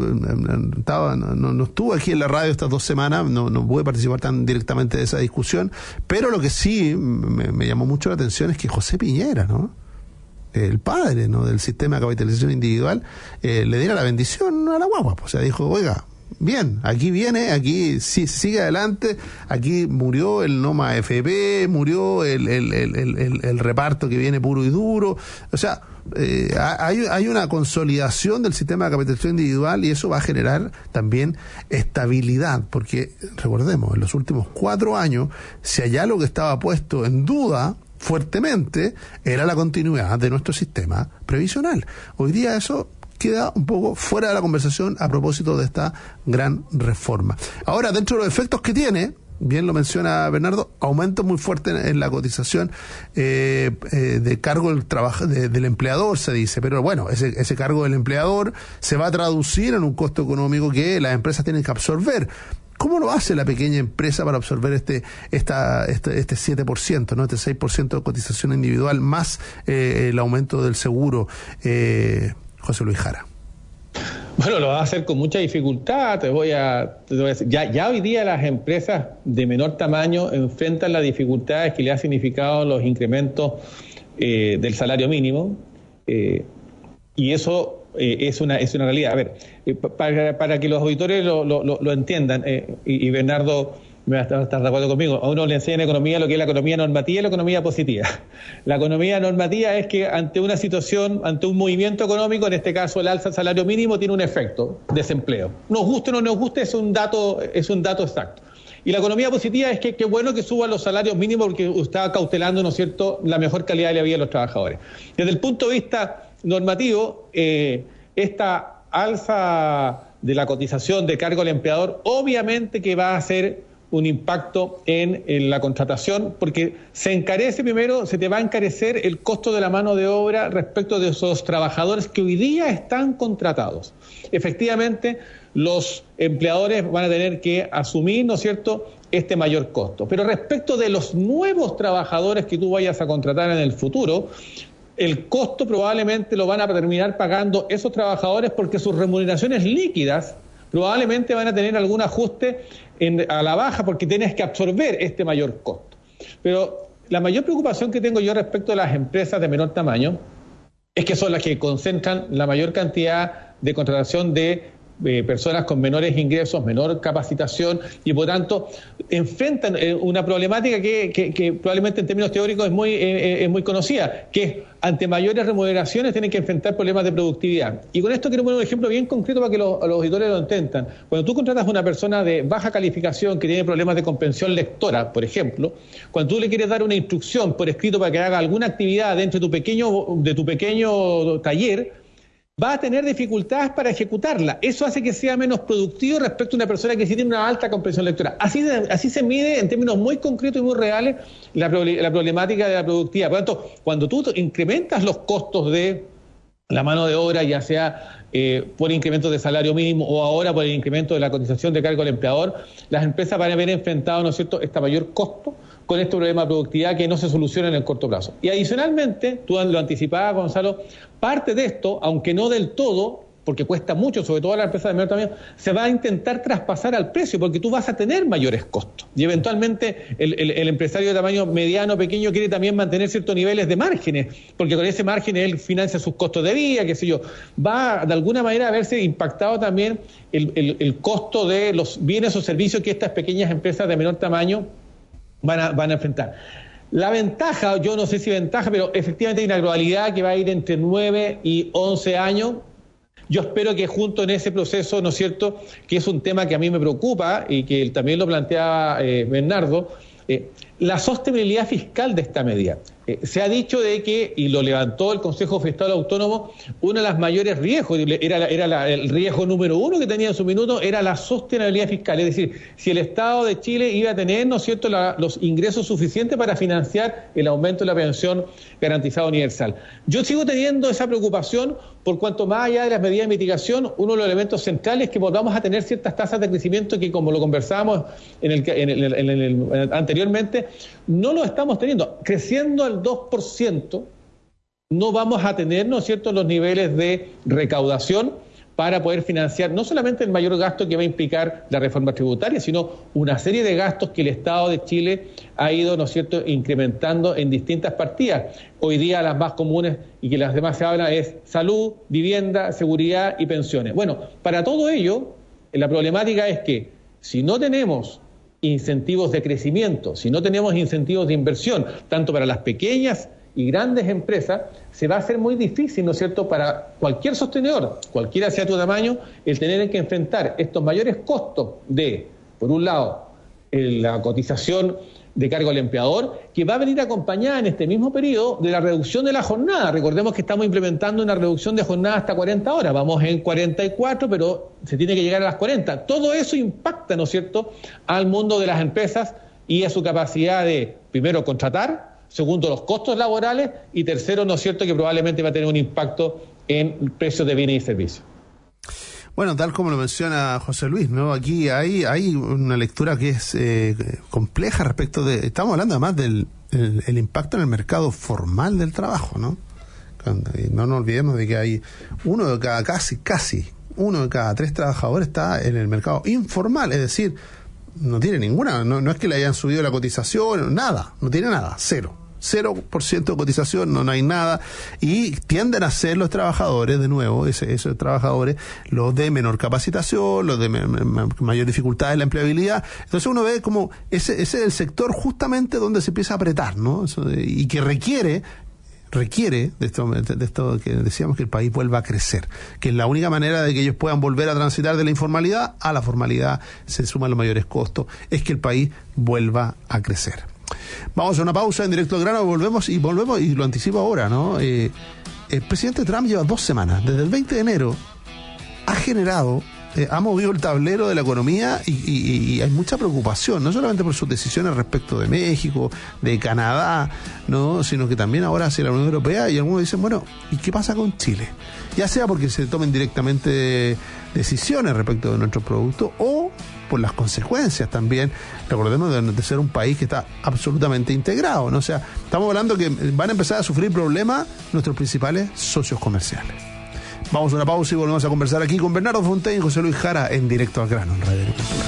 no estuve aquí en la radio estas 2 semanas, no pude participar tan directamente de esa discusión, pero lo que sí me llamó mucho la atención es que José Piñera, ¿no?, el padre, ¿no?, del sistema de capitalización individual, le diera la bendición a la guagua. O sea, dijo, oiga, bien, aquí viene, aquí sí, sigue adelante, aquí murió el Noma FP, murió el reparto que viene puro y duro. O sea, hay una consolidación del sistema de capitalización individual y eso va a generar también estabilidad, porque recordemos, en los últimos 4 años, si allá lo que estaba puesto en duda fuertemente era la continuidad de nuestro sistema previsional. Hoy día eso queda un poco fuera de la conversación a propósito de esta gran reforma. Ahora, dentro de los efectos que tiene, bien lo menciona Bernardo, aumento muy fuerte en la cotización de cargo del empleador, se dice, pero bueno, ese cargo del empleador se va a traducir en un costo económico que las empresas tienen que absorber. ¿Cómo lo hace la pequeña empresa para absorber este 7%, ¿no?, este 6% de cotización individual más el aumento del seguro? José Luis Jara. Bueno, lo va a hacer con mucha dificultad, te voy a decir. Ya hoy día las empresas de menor tamaño enfrentan las dificultades que le ha significado los incrementos del salario mínimo, y eso es una realidad. A ver, para que los auditores lo entiendan, y Bernardo me va a estar de acuerdo conmigo, a uno le enseñan economía lo que es la economía normativa y la economía positiva. La economía normativa es que ante una situación, ante un movimiento económico, en este caso el alza del salario mínimo, tiene un efecto, desempleo. Nos guste o no nos guste, es un dato exacto. Y la economía positiva es que qué bueno que suban los salarios mínimos porque está cautelando, ¿no es cierto?, la mejor calidad de la vida de los trabajadores. Desde el punto de vista normativo, esta alza de la cotización de cargo al empleador obviamente que va a hacer un impacto en la contratación, porque se te va a encarecer el costo de la mano de obra respecto de esos trabajadores que hoy día están contratados. Efectivamente, los empleadores van a tener que asumir, ¿no es cierto?, este mayor costo. Pero respecto de los nuevos trabajadores que tú vayas a contratar en el futuro, el costo probablemente lo van a terminar pagando esos trabajadores porque sus remuneraciones líquidas probablemente van a tener algún ajuste a la baja porque tienes que absorber este mayor costo. Pero la mayor preocupación que tengo yo respecto a las empresas de menor tamaño es que son las que concentran la mayor cantidad de contratación de personas con menores ingresos, menor capacitación y por tanto enfrentan una problemática que probablemente en términos teóricos es muy conocida, que es ante mayores remuneraciones tienen que enfrentar problemas de productividad. Y con esto quiero poner un ejemplo bien concreto para que los auditores lo entiendan. Cuando tú contratas a una persona de baja calificación que tiene problemas de comprensión lectora, por ejemplo, cuando tú le quieres dar una instrucción por escrito para que haga alguna actividad dentro de tu pequeño taller, va a tener dificultades para ejecutarla. Eso hace que sea menos productivo respecto a una persona que sí tiene una alta comprensión lectora. Así se mide en términos muy concretos y muy reales la problemática de la productividad. Por lo tanto, cuando tú incrementas los costos de la mano de obra, ya sea por incremento de salario mínimo o ahora por el incremento de la cotización de cargo al empleador, las empresas van a haber enfrentado, ¿no es cierto?, este mayor costo con este problema de productividad que no se soluciona en el corto plazo. Y adicionalmente, tú lo anticipabas, Gonzalo, parte de esto, aunque no del todo, porque cuesta mucho, sobre todo a las empresas de menor tamaño, se va a intentar traspasar al precio, porque tú vas a tener mayores costos. Y eventualmente el empresario de tamaño mediano, pequeño, quiere también mantener ciertos niveles de márgenes, porque con ese margen él financia sus costos de vida, qué sé yo. Va de alguna manera a verse impactado también el costo de los bienes o servicios que estas pequeñas empresas de menor tamaño van a enfrentar. La ventaja, yo no sé si ventaja, pero efectivamente hay una gradualidad que va a ir entre 9 y 11 años. Yo espero que junto en ese proceso, ¿no es cierto?, que es un tema que a mí me preocupa y que también lo planteaba Bernardo, la sostenibilidad fiscal de esta medida. Se ha dicho de que, y lo levantó el Consejo Fiscal Autónomo, uno de los mayores riesgos, el riesgo número 1 que tenía en su minuto, era la sostenibilidad fiscal. Es decir, si el Estado de Chile iba a tener, ¿no es cierto?, los ingresos suficientes para financiar el aumento de la pensión garantizada universal. Yo sigo teniendo esa preocupación por cuanto más allá de las medidas de mitigación, uno de los elementos centrales es que volvamos a tener ciertas tasas de crecimiento que, como lo conversábamos anteriormente, no lo estamos teniendo. Creciendo al 2%, no vamos a tener, ¿no es cierto?, los niveles de recaudación para poder financiar no solamente el mayor gasto que va a implicar la reforma tributaria, sino una serie de gastos que el Estado de Chile ha ido, ¿no es cierto?, incrementando en distintas partidas. Hoy día las más comunes y que las demás se habla es salud, vivienda, seguridad y pensiones. Bueno, para todo ello, la problemática es que si no tenemos incentivos de crecimiento, si no tenemos incentivos de inversión, tanto para las pequeñas y grandes empresas, se va a hacer muy difícil, ¿no es cierto?, para cualquier sostenedor, cualquiera sea tu tamaño, el tener que enfrentar estos mayores costos de, por un lado, la cotización de cargo al empleador, que va a venir acompañada en este mismo periodo de la reducción de la jornada. Recordemos que estamos implementando una reducción de jornada hasta 40 horas, vamos en 44, pero se tiene que llegar a las 40. Todo eso impacta, ¿no es cierto?, al mundo de las empresas y a su capacidad de, primero, contratar, segundo, los costos laborales y tercero, ¿no es cierto?, que probablemente va a tener un impacto en precios de bienes y servicios. Bueno, tal como lo menciona José Luis, ¿no? Aquí hay una lectura que es compleja respecto de... Estamos hablando además del el impacto en el mercado formal del trabajo, ¿no? No nos olvidemos de que hay uno de cada 3 trabajadores está en el mercado informal, es decir, no tiene ninguna, no es que le hayan subido la cotización, nada, no tiene nada, 0% de cotización, no hay nada, y tienden a ser los trabajadores, de nuevo, esos trabajadores, los de menor capacitación, los de mayor dificultad en la empleabilidad. Entonces uno ve como ese es el sector justamente donde se empieza a apretar, ¿no? Y que requiere de esto que decíamos, que el país vuelva a crecer, que es la única manera de que ellos puedan volver a transitar de la informalidad a la formalidad, se suman los mayores costos, es que el país vuelva a crecer. Vamos a una pausa en Directo al Grano, volvemos y lo anticipo ahora, ¿no? El presidente Trump lleva 2 semanas, desde el 20 de enero, ha movido el tablero de la economía y hay mucha preocupación, no solamente por sus decisiones respecto de México, de Canadá, ¿no?, sino que también ahora hacia la Unión Europea, y algunos dicen, bueno, ¿y qué pasa con Chile? Ya sea porque se tomen directamente decisiones respecto de nuestros productos o por las consecuencias también. Recordemos de ser un país que está absolutamente integrado, ¿no? O sea, estamos hablando que van a empezar a sufrir problemas nuestros principales socios comerciales. Vamos a una pausa y volvemos a conversar aquí con Bernardo Fontaine y José Luis Jara en Directo al Grano en Radio Agricultura.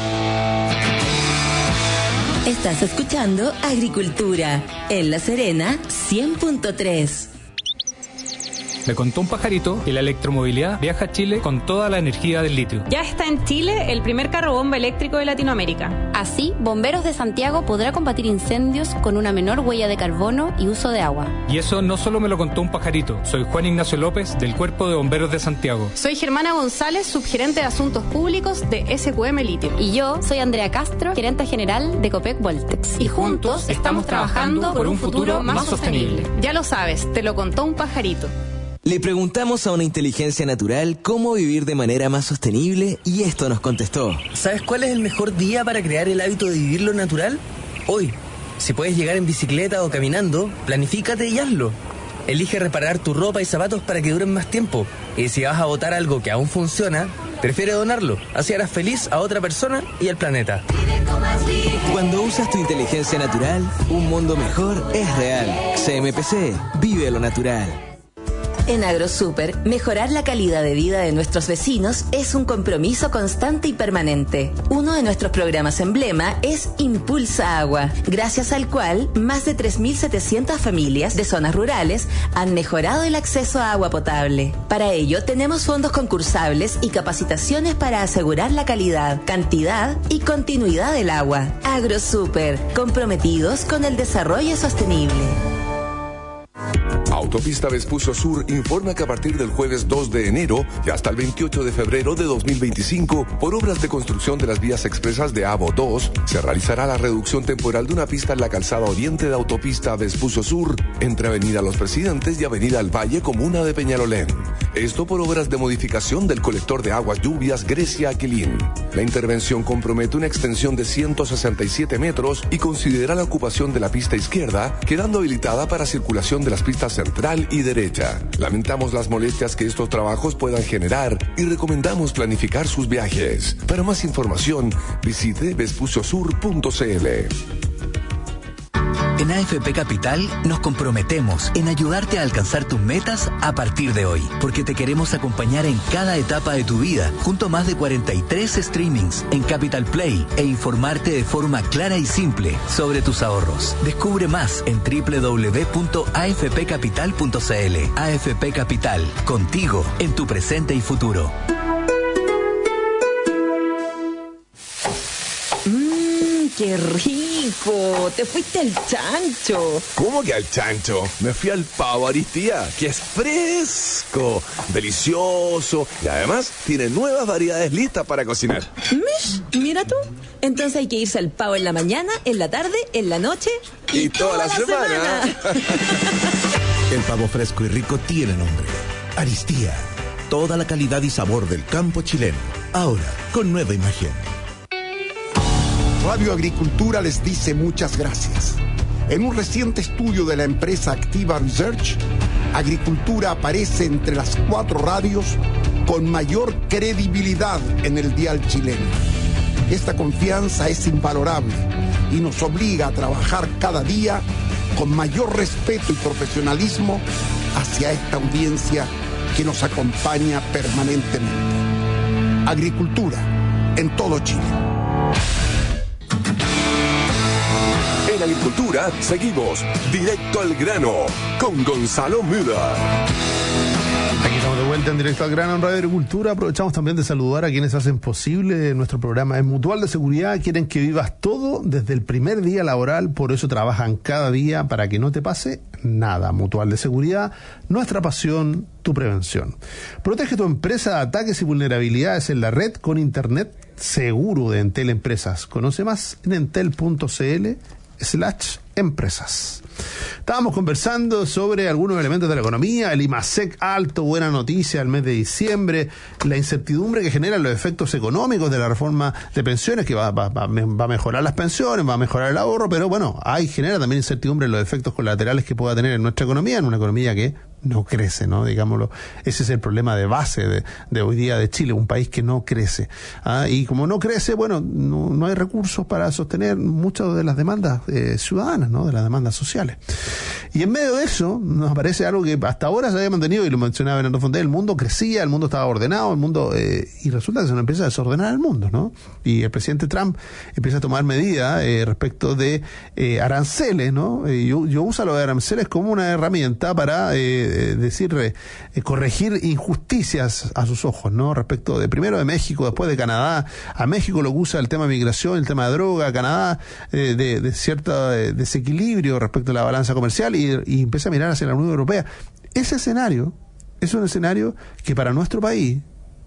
Estás escuchando Agricultura en La Serena 100.3. Me contó un pajarito que la electromovilidad viaja a Chile con toda la energía del litio. Ya está en Chile el primer carro bomba eléctrico de Latinoamérica. Así, Bomberos de Santiago podrá combatir incendios con una menor huella de carbono y uso de agua. Y eso no solo me lo contó un pajarito. Soy Juan Ignacio López, del Cuerpo de Bomberos de Santiago. Soy Germana González, subgerente de Asuntos Públicos de SQM Litio. Y yo soy Andrea Castro, gerente general de Copec Voltex. Y juntos estamos trabajando por un futuro más sostenible. Ya lo sabes, te lo contó un pajarito. Le preguntamos a una inteligencia natural cómo vivir de manera más sostenible y esto nos contestó. ¿Sabes cuál es el mejor día para crear el hábito de vivir lo natural? Hoy. Si puedes llegar en bicicleta o caminando, planifícate y hazlo. Elige reparar tu ropa y zapatos para que duren más tiempo. Y si vas a botar algo que aún funciona, prefiere donarlo. Así harás feliz a otra persona y al planeta. Cuando usas tu inteligencia natural, un mundo mejor es real. CMPC, vive lo natural. En AgroSuper, mejorar la calidad de vida de nuestros vecinos es un compromiso constante y permanente. Uno de nuestros programas emblema es Impulsa Agua, gracias al cual más de 3.700 familias de zonas rurales han mejorado el acceso a agua potable. Para ello, tenemos fondos concursables y capacitaciones para asegurar la calidad, cantidad y continuidad del agua. AgroSuper, comprometidos con el desarrollo sostenible. Autopista Vespucio Sur informa que a partir del jueves 2 de enero y hasta el 28 de febrero de 2025, por obras de construcción de las vías expresas de AVO 2, se realizará la reducción temporal de una pista en la calzada oriente de Autopista Vespucio Sur, entre Avenida Los Presidentes y Avenida El Valle, comuna de Peñalolén. Esto por obras de modificación del colector de aguas lluvias Grecia-Aquilín. La intervención compromete una extensión de 167 metros y considera la ocupación de la pista izquierda, quedando habilitada para circulación de las pistas central y derecha. Lamentamos las molestias que estos trabajos puedan generar y recomendamos planificar sus viajes. Para más información, visite vespuciosur.cl. En AFP Capital nos comprometemos en ayudarte a alcanzar tus metas a partir de hoy, porque te queremos acompañar en cada etapa de tu vida, junto a más de 43 streamings en Capital Play e informarte de forma clara y simple sobre tus ahorros. Descubre más en www.afpcapital.cl. AFP Capital, contigo en tu presente y futuro. ¡Qué rico! ¡Te fuiste al chancho! ¿Cómo que al chancho? Me fui al pavo Aristía, que es fresco, delicioso y además tiene nuevas variedades listas para cocinar. Mish, mira tú. Entonces hay que irse al pavo en la mañana, en la tarde, en la noche y toda la semana. El pavo fresco y rico tiene nombre. Aristía. Toda la calidad y sabor del campo chileno. Ahora, con nueva imagen. Radio Agricultura les dice muchas gracias. En un reciente estudio de la empresa Activa Research, Agricultura aparece entre las 4 radios con mayor credibilidad en el dial chileno. Esta confianza es invalorable y nos obliga a trabajar cada día con mayor respeto y profesionalismo hacia esta audiencia que nos acompaña permanentemente. Agricultura en todo Chile. En Agricultura seguimos directo al grano con Gonzalo Müller. Aquí estamos de vuelta en Directo al Grano en Radio Agricultura. Aprovechamos también de saludar a quienes hacen posible nuestro programa. En Mutual de Seguridad quieren que vivas todo desde el primer día laboral, por eso trabajan cada día para que no te pase nada. Mutual de Seguridad, nuestra pasión, tu prevención. Protege tu empresa de ataques y vulnerabilidades en la red con Internet seguro de Entel Empresas. Conoce más en entel.cl/empresas. Estábamos conversando sobre algunos elementos de la economía, el IMASEC alto, buena noticia al mes de diciembre, la incertidumbre que generan los efectos económicos de la reforma de pensiones, que va a mejorar las pensiones, va a mejorar el ahorro, pero bueno, genera también incertidumbre en los efectos colaterales que pueda tener en nuestra economía, en una economía que no crece, ¿no? Digámoslo, ese es el problema de base de hoy día de Chile, un país que no crece. Y como no crece, bueno, no hay recursos para sostener muchas de las demandas ciudadanas, ¿no? De las demandas sociales. Y en medio de eso nos aparece algo que hasta ahora se había mantenido, y lo mencionaba Bernardo Fontel: el mundo crecía, el mundo estaba ordenado, y resulta que se nos empieza a desordenar el mundo, ¿no? Y el presidente Trump empieza a tomar medidas respecto de aranceles, ¿no? Yo uso los aranceles como una herramienta para corregir injusticias a sus ojos, ¿no? Respecto primero de México, después de Canadá. A México lo usa el tema de migración, el tema de droga, a Canadá de cierto desequilibrio respecto a la balanza comercial, y empieza a mirar hacia la Unión Europea. Ese escenario es un escenario que para nuestro país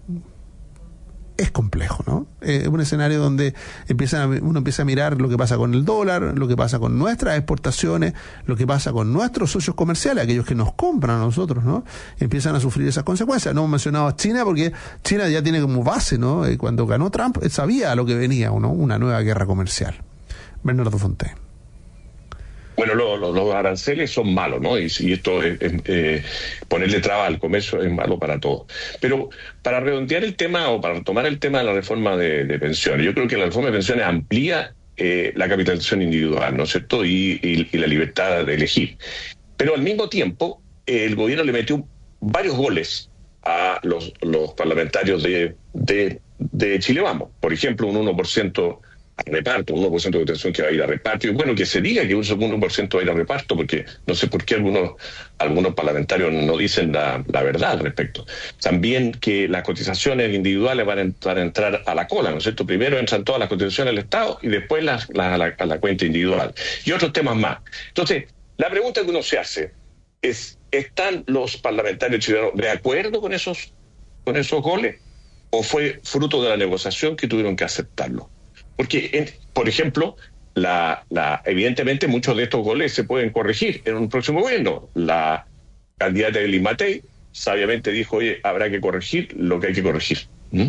es complejo, ¿no? Es un escenario donde uno empieza a mirar lo que pasa con el dólar, lo que pasa con nuestras exportaciones, lo que pasa con nuestros socios comerciales, aquellos que nos compran a nosotros, ¿no? Empiezan a sufrir esas consecuencias. No hemos mencionado a China porque China ya tiene como base, ¿no? Cuando ganó Trump, él sabía a lo que venía, ¿no? Una nueva guerra comercial. Bernardo Fonte. Bueno, los aranceles son malos, ¿no? Y esto es ponerle traba al comercio es malo para todos. Pero para redondear el tema, o para retomar el tema de la reforma de pensiones, yo creo que la reforma de pensiones amplía la capitalización individual, ¿no es cierto? Y la libertad de elegir. Pero al mismo tiempo, el gobierno le metió varios goles a los parlamentarios de Chile Vamos. Por ejemplo, un 1% reparto, un 1% de obtención que va a ir a reparto, y bueno, que se diga que un 1% va a ir a reparto, porque no sé por qué algunos parlamentarios no dicen la verdad al respecto. También que las cotizaciones individuales van a entrar a la cola, ¿no es cierto? Primero entran todas las cotizaciones del Estado y después a la cuenta individual. Y otros temas más. Entonces, la pregunta que uno se hace es: ¿están los parlamentarios chilenos de acuerdo con esos goles? ¿O fue fruto de la negociación que tuvieron que aceptarlo? Porque, por ejemplo, evidentemente muchos de estos goles se pueden corregir en un próximo gobierno. La candidata de Liz Matei sabiamente dijo: oye, habrá que corregir lo que hay que corregir.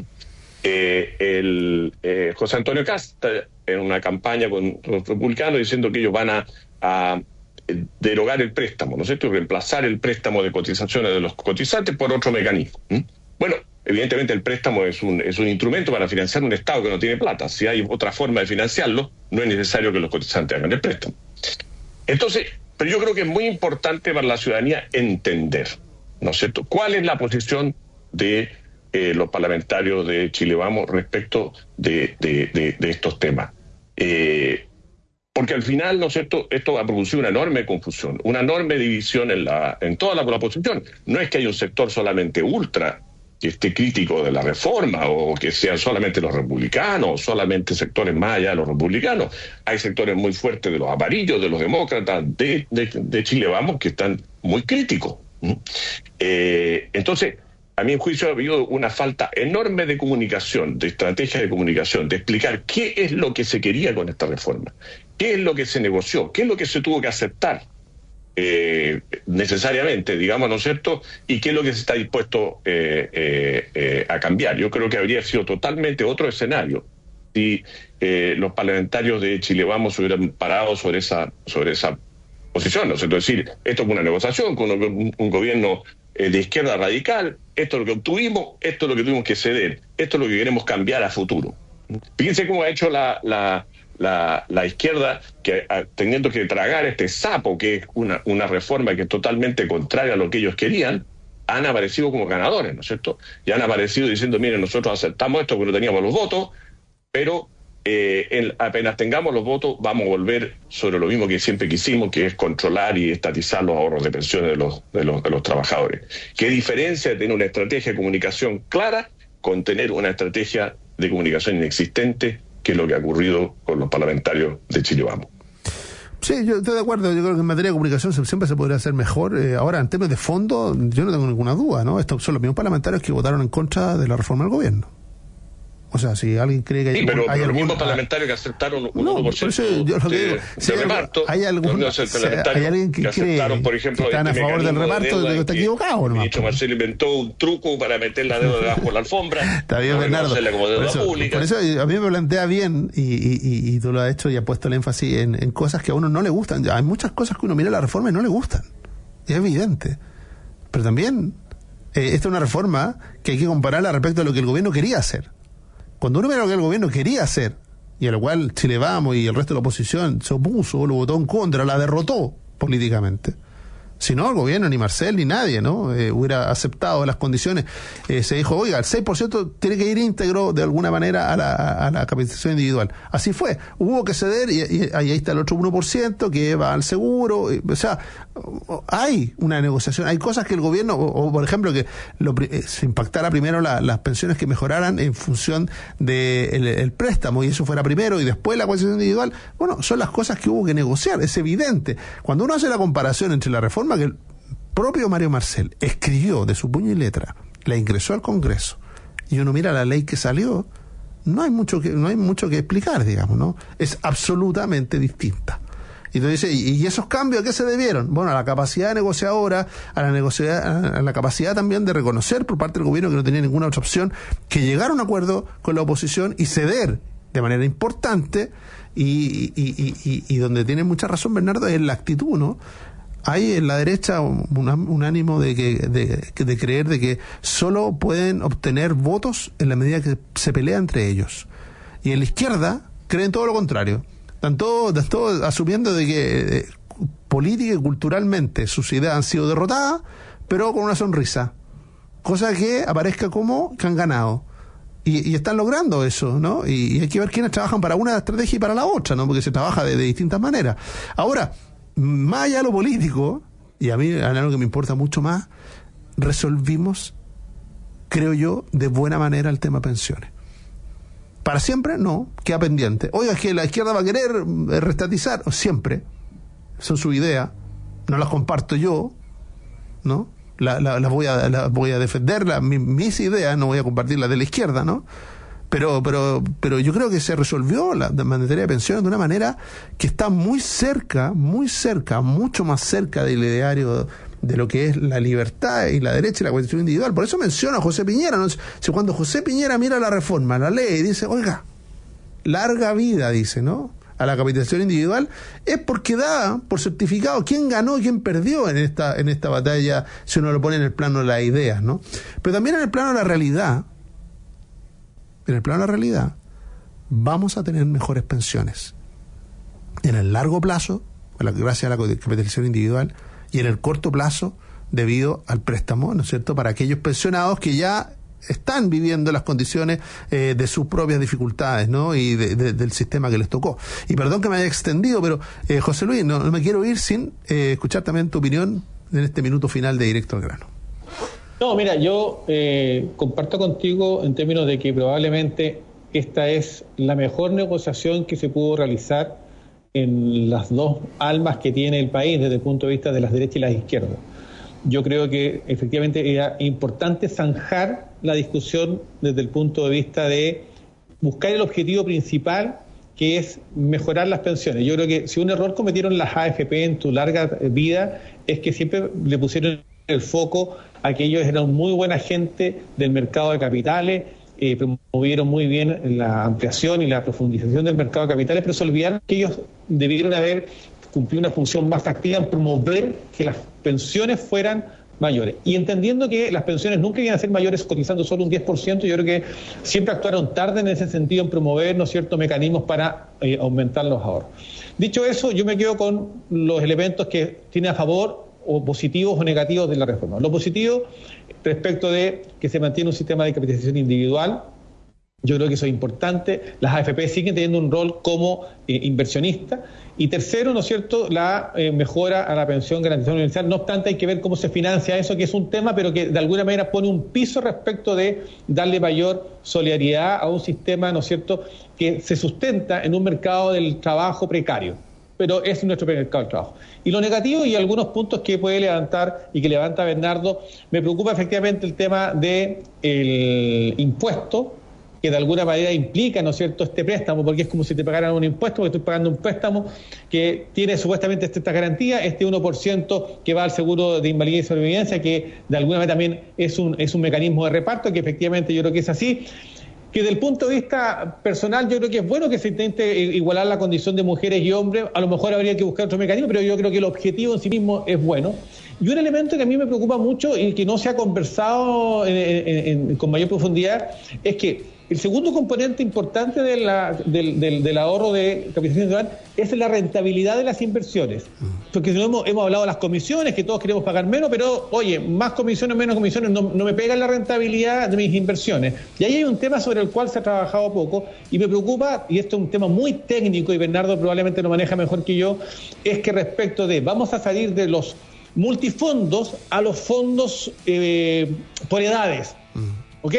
José Antonio Kast, en una campaña con los republicanos, diciendo que ellos van a derogar el préstamo, ¿no es cierto?, y reemplazar el préstamo de cotizaciones de los cotizantes por otro mecanismo. Bueno, evidentemente el préstamo es un instrumento para financiar un Estado que no tiene plata. Si hay otra forma de financiarlo, no es necesario que los cotizantes hagan el préstamo. Entonces, pero yo creo que es muy importante para la ciudadanía entender, ¿no es cierto?, cuál es la posición de los parlamentarios de Chile Vamos respecto de estos temas. Porque al final, ¿no es cierto?, esto va a producir una enorme confusión, una enorme división en toda la oposición. No es que haya un sector solamente ultra que esté crítico de la reforma, o que sean solamente los republicanos, o solamente sectores más allá de los republicanos. Hay sectores muy fuertes de los amarillos, de los demócratas, de Chile Vamos, que están muy críticos. Entonces, a mi juicio ha habido una falta enorme de comunicación, de estrategia de comunicación, de explicar qué es lo que se quería con esta reforma, qué es lo que se negoció, qué es lo que se tuvo que aceptar necesariamente, digamos, ¿no es cierto?, y qué es lo que se está dispuesto a cambiar. Yo creo que habría sido totalmente otro escenario si los parlamentarios de Chile Vamos se hubieran parado sobre esa posición, ¿no es cierto? Es decir, esto es una negociación con un gobierno de izquierda radical, esto es lo que obtuvimos, esto es lo que tuvimos que ceder, esto es lo que queremos cambiar a futuro. Fíjense cómo ha hecho la izquierda, que teniendo que tragar este sapo, que es una reforma que es totalmente contraria a lo que ellos querían, han aparecido como ganadores, ¿no es cierto? Y han aparecido diciendo, miren, nosotros aceptamos esto porque no teníamos los votos, pero apenas tengamos los votos vamos a volver sobre lo mismo que siempre quisimos, que es controlar y estatizar los ahorros de pensiones de los trabajadores. ¿Qué diferencia de tener una estrategia de comunicación clara con tener una estrategia de comunicación inexistente, que es lo que ha ocurrido con los parlamentarios de Chile Vamos? Sí, yo estoy de acuerdo. Yo creo que en materia de comunicación siempre se podría hacer mejor. Ahora, en temas de fondo, yo no tengo ninguna duda, ¿no? Estos son los mismos parlamentarios que votaron en contra de la reforma del gobierno. O sea, si alguien cree que hay... Sí, pero los mismos parlamentarios que aceptaron un 1% de reparto, hay alguien que aceptaron, por ejemplo, que están a favor del reparto, que está equivocado, ¿no? El ministro Marcel inventó un truco para meter la deuda debajo de la alfombra. Está bien, Bernardo. Como deuda pública. Por eso a mí me plantea bien, y tú lo has hecho y has puesto el énfasis en cosas que a uno no le gustan. Hay muchas cosas que uno mira la reforma y no le gustan. Es evidente. Pero también, esta es una reforma que hay que compararla respecto a lo que el gobierno quería hacer. Cuando uno mira lo que el gobierno quería hacer, y a lo cual Chile Vamos y el resto de la oposición se opuso, lo votó en contra, la derrotó políticamente. Si no, el gobierno, ni Marcel, ni nadie, ¿no? Hubiera aceptado las condiciones. Se dijo, oiga, el 6% tiene que ir íntegro de alguna manera a la capitalización individual. Así fue. Hubo que ceder y ahí está el otro 1% que va al seguro. O sea, hay una negociación. Hay cosas que el gobierno, o por ejemplo, que se impactara primero las pensiones que mejoraran en función del préstamo, y eso fuera primero, y después la capitalización individual. Bueno, son las cosas que hubo que negociar. Es evidente. Cuando uno hace la comparación entre la reforma que el propio Mario Marcel escribió de su puño y letra, la ingresó al Congreso, y uno mira la ley que salió, no hay mucho que explicar, digamos, ¿no? Es absolutamente distinta. Y entonces dice, ¿y esos cambios a qué se debieron? Bueno, a la capacidad negociadora, a la capacidad también de reconocer por parte del gobierno que no tenía ninguna otra opción que llegar a un acuerdo con la oposición y ceder de manera importante, y donde tiene mucha razón Bernardo es la actitud, ¿no? Hay en la derecha un ánimo de creer de que solo pueden obtener votos en la medida que se pelea entre ellos. Y en la izquierda creen todo lo contrario. Están todos asumiendo de que política y culturalmente sus ideas han sido derrotadas, pero con una sonrisa. Cosa que aparezca como que han ganado. Y están logrando eso, ¿no? Y hay que ver quiénes trabajan para una estrategia y para la otra, ¿no? Porque se trabaja de distintas maneras. Ahora, más allá de lo político, y a mí algo que me importa mucho más, resolvimos, creo yo, de buena manera el tema pensiones. Para siempre, no, queda pendiente. Oiga, es que la izquierda va a querer restatizar, siempre, son su idea, no las comparto yo, ¿no? Las voy a defender, mis ideas, no voy a compartir las de la izquierda, ¿no? Pero yo creo que se resolvió la materia de pensiones de una manera que está muy cerca, mucho más cerca del ideario de lo que es la libertad y la derecha y la constitución individual. Por eso menciono a José Piñera, ¿no? Si cuando José Piñera mira la reforma, la lee y dice, oiga, larga vida, dice, ¿no?, a la capitalización individual, es porque da por certificado quién ganó y quién perdió en esta batalla, si uno lo pone en el plano de las ideas, ¿no? Pero también en el plano de la realidad, vamos a tener mejores pensiones. En el largo plazo, gracias a la capitalización individual, y en el corto plazo debido al préstamo, ¿no es cierto?, para aquellos pensionados que ya están viviendo las condiciones de sus propias dificultades, ¿no?, y del sistema que les tocó. Y perdón que me haya extendido, pero José Luis, no me quiero ir sin escuchar también tu opinión en este minuto final de Directo al Grano. No, mira, yo comparto contigo en términos de que probablemente esta es la mejor negociación que se pudo realizar en las dos almas que tiene el país desde el punto de vista de las derechas y las izquierdas. Yo creo que efectivamente era importante zanjar la discusión desde el punto de vista de buscar el objetivo principal, que es mejorar las pensiones. Yo creo que si un error cometieron las AFP en tu larga vida es que siempre le pusieron el foco a que ellos eran muy buena gente del mercado de capitales, promovieron muy bien la ampliación y la profundización del mercado de capitales, pero se olvidaron que ellos debieron haber cumplido una función más activa en promover que las pensiones fueran mayores. Y entendiendo que las pensiones nunca iban a ser mayores cotizando solo un 10%, yo creo que siempre actuaron tarde en ese sentido en promover, ¿no es cierto?, mecanismos para aumentar los ahorros. Dicho eso, yo me quedo con los elementos que tiene a favor o positivos o negativos de la reforma. Lo positivo respecto de que se mantiene un sistema de capitalización individual, yo creo que eso es importante. Las AFP siguen teniendo un rol como inversionista. Y tercero, ¿no es cierto?, la mejora a la pensión garantizada universal. No obstante, hay que ver cómo se financia eso, que es un tema, pero que de alguna manera pone un piso respecto de darle mayor solidaridad a un sistema, ¿no es cierto?, que se sustenta en un mercado del trabajo precario. Pero es nuestro mercado del trabajo. Y lo negativo y algunos puntos que puede levantar y que levanta Bernardo, me preocupa efectivamente el tema del impuesto, que de alguna manera implica, ¿no es cierto?, este préstamo, porque es como si te pagaran un impuesto, porque estoy pagando un préstamo que tiene supuestamente esta garantía, este 1% que va al seguro de invalidez y sobrevivencia, que de alguna manera también es un mecanismo de reparto, que efectivamente yo creo que es así. Que desde el punto de vista personal yo creo que es bueno que se intente igualar la condición de mujeres y hombres, a lo mejor habría que buscar otro mecanismo, pero yo creo que el objetivo en sí mismo es bueno. Y un elemento que a mí me preocupa mucho y que no se ha conversado con mayor profundidad es que el segundo componente importante del ahorro de capitalización individual es la rentabilidad de las inversiones. Porque hemos hablado de las comisiones, que todos queremos pagar menos, pero oye, más comisiones, menos comisiones, no me pega la rentabilidad de mis inversiones. Y ahí hay un tema sobre el cual se ha trabajado poco y me preocupa, y esto es un tema muy técnico y Bernardo probablemente lo maneja mejor que yo, es que respecto de vamos a salir de los multifondos a los fondos por edades. ¿Ok?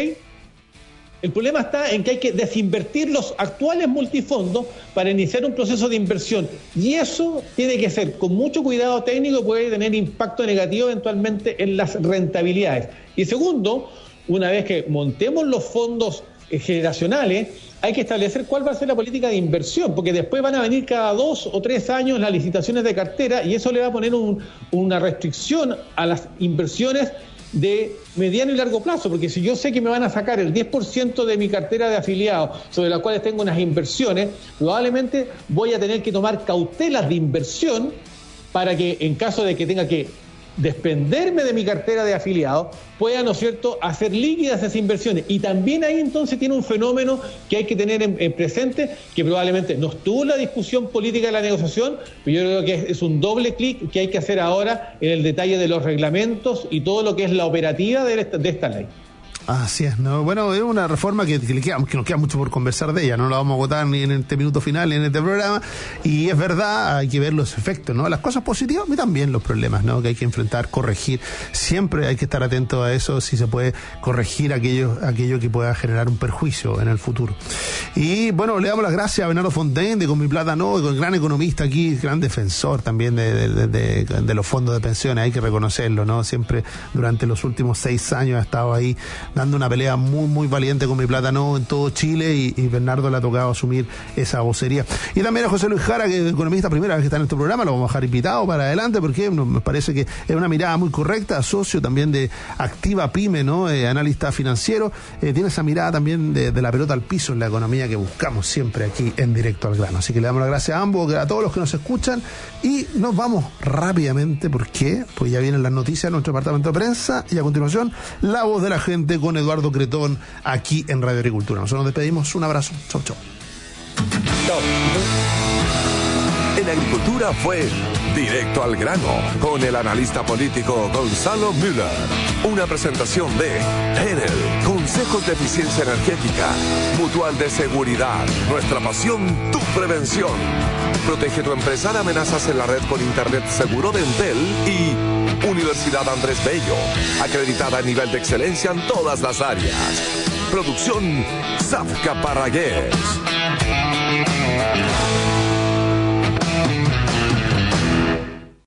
El problema está en que hay que desinvertir los actuales multifondos para iniciar un proceso de inversión. Y eso tiene que ser con mucho cuidado técnico, puede tener impacto negativo eventualmente en las rentabilidades. Y segundo, una vez que montemos los fondos generacionales, hay que establecer cuál va a ser la política de inversión, porque después van a venir cada 2 o 3 años las licitaciones de cartera y eso le va a poner una restricción a las inversiones de mediano y largo plazo, porque si yo sé que me van a sacar el 10% de mi cartera de afiliados, sobre las cuales tengo unas inversiones, probablemente voy a tener que tomar cautelas de inversión para que en caso de que tenga que desprenderme de mi cartera de afiliados, pueda, ¿no es cierto?, hacer líquidas esas inversiones. Y también ahí entonces tiene un fenómeno que hay que tener en presente, que probablemente no estuvo en la discusión política de la negociación, pero yo creo que es un doble clic que hay que hacer ahora en el detalle de los reglamentos y todo lo que es la operativa de esta ley. Así es, ¿no? Bueno, es una reforma que nos queda mucho por conversar de ella, no la vamos a votar ni en este minuto final ni en este programa, y es verdad, hay que ver los efectos, ¿no? Las cosas positivas y también los problemas, ¿no? Que hay que enfrentar, corregir, siempre hay que estar atento a eso, si se puede corregir aquello que pueda generar un perjuicio en el futuro. Y bueno, le damos las gracias a Bernardo Fontaine de Con Mi Plata No, el gran economista aquí, gran defensor también de los fondos de pensiones, hay que reconocerlo, ¿no? Siempre durante los últimos 6 años ha estado ahí dando una pelea muy, muy valiente con Mi Plata No en todo Chile, y Bernardo le ha tocado asumir esa vocería. Y también a José Luis Jara, que es economista, primera vez que está en este programa, lo vamos a dejar invitado para adelante, porque me parece que es una mirada muy correcta, socio también de Activa Pyme, ¿no? Analista financiero, tiene esa mirada también de la pelota al piso en la economía que buscamos siempre aquí en Directo al Grano. Así que le damos las gracias a ambos, a todos los que nos escuchan, y nos vamos rápidamente, ¿por qué? Pues ya vienen las noticias de nuestro departamento de prensa, y a continuación, La Voz de la Gente con Eduardo Cretón, aquí en Radio Agricultura. Nosotros nos despedimos, un abrazo, chau. En agricultura fue Directo al Grano, con el analista político Gonzalo Müller. Una presentación de Enel, Consejos de Eficiencia Energética, Mutual de Seguridad, nuestra pasión, tu prevención. Protege tu empresa de amenazas en la red con Internet seguro de Entel y Universidad Andrés Bello, acreditada a nivel de excelencia en todas las áreas. Producción Zafka Parragués.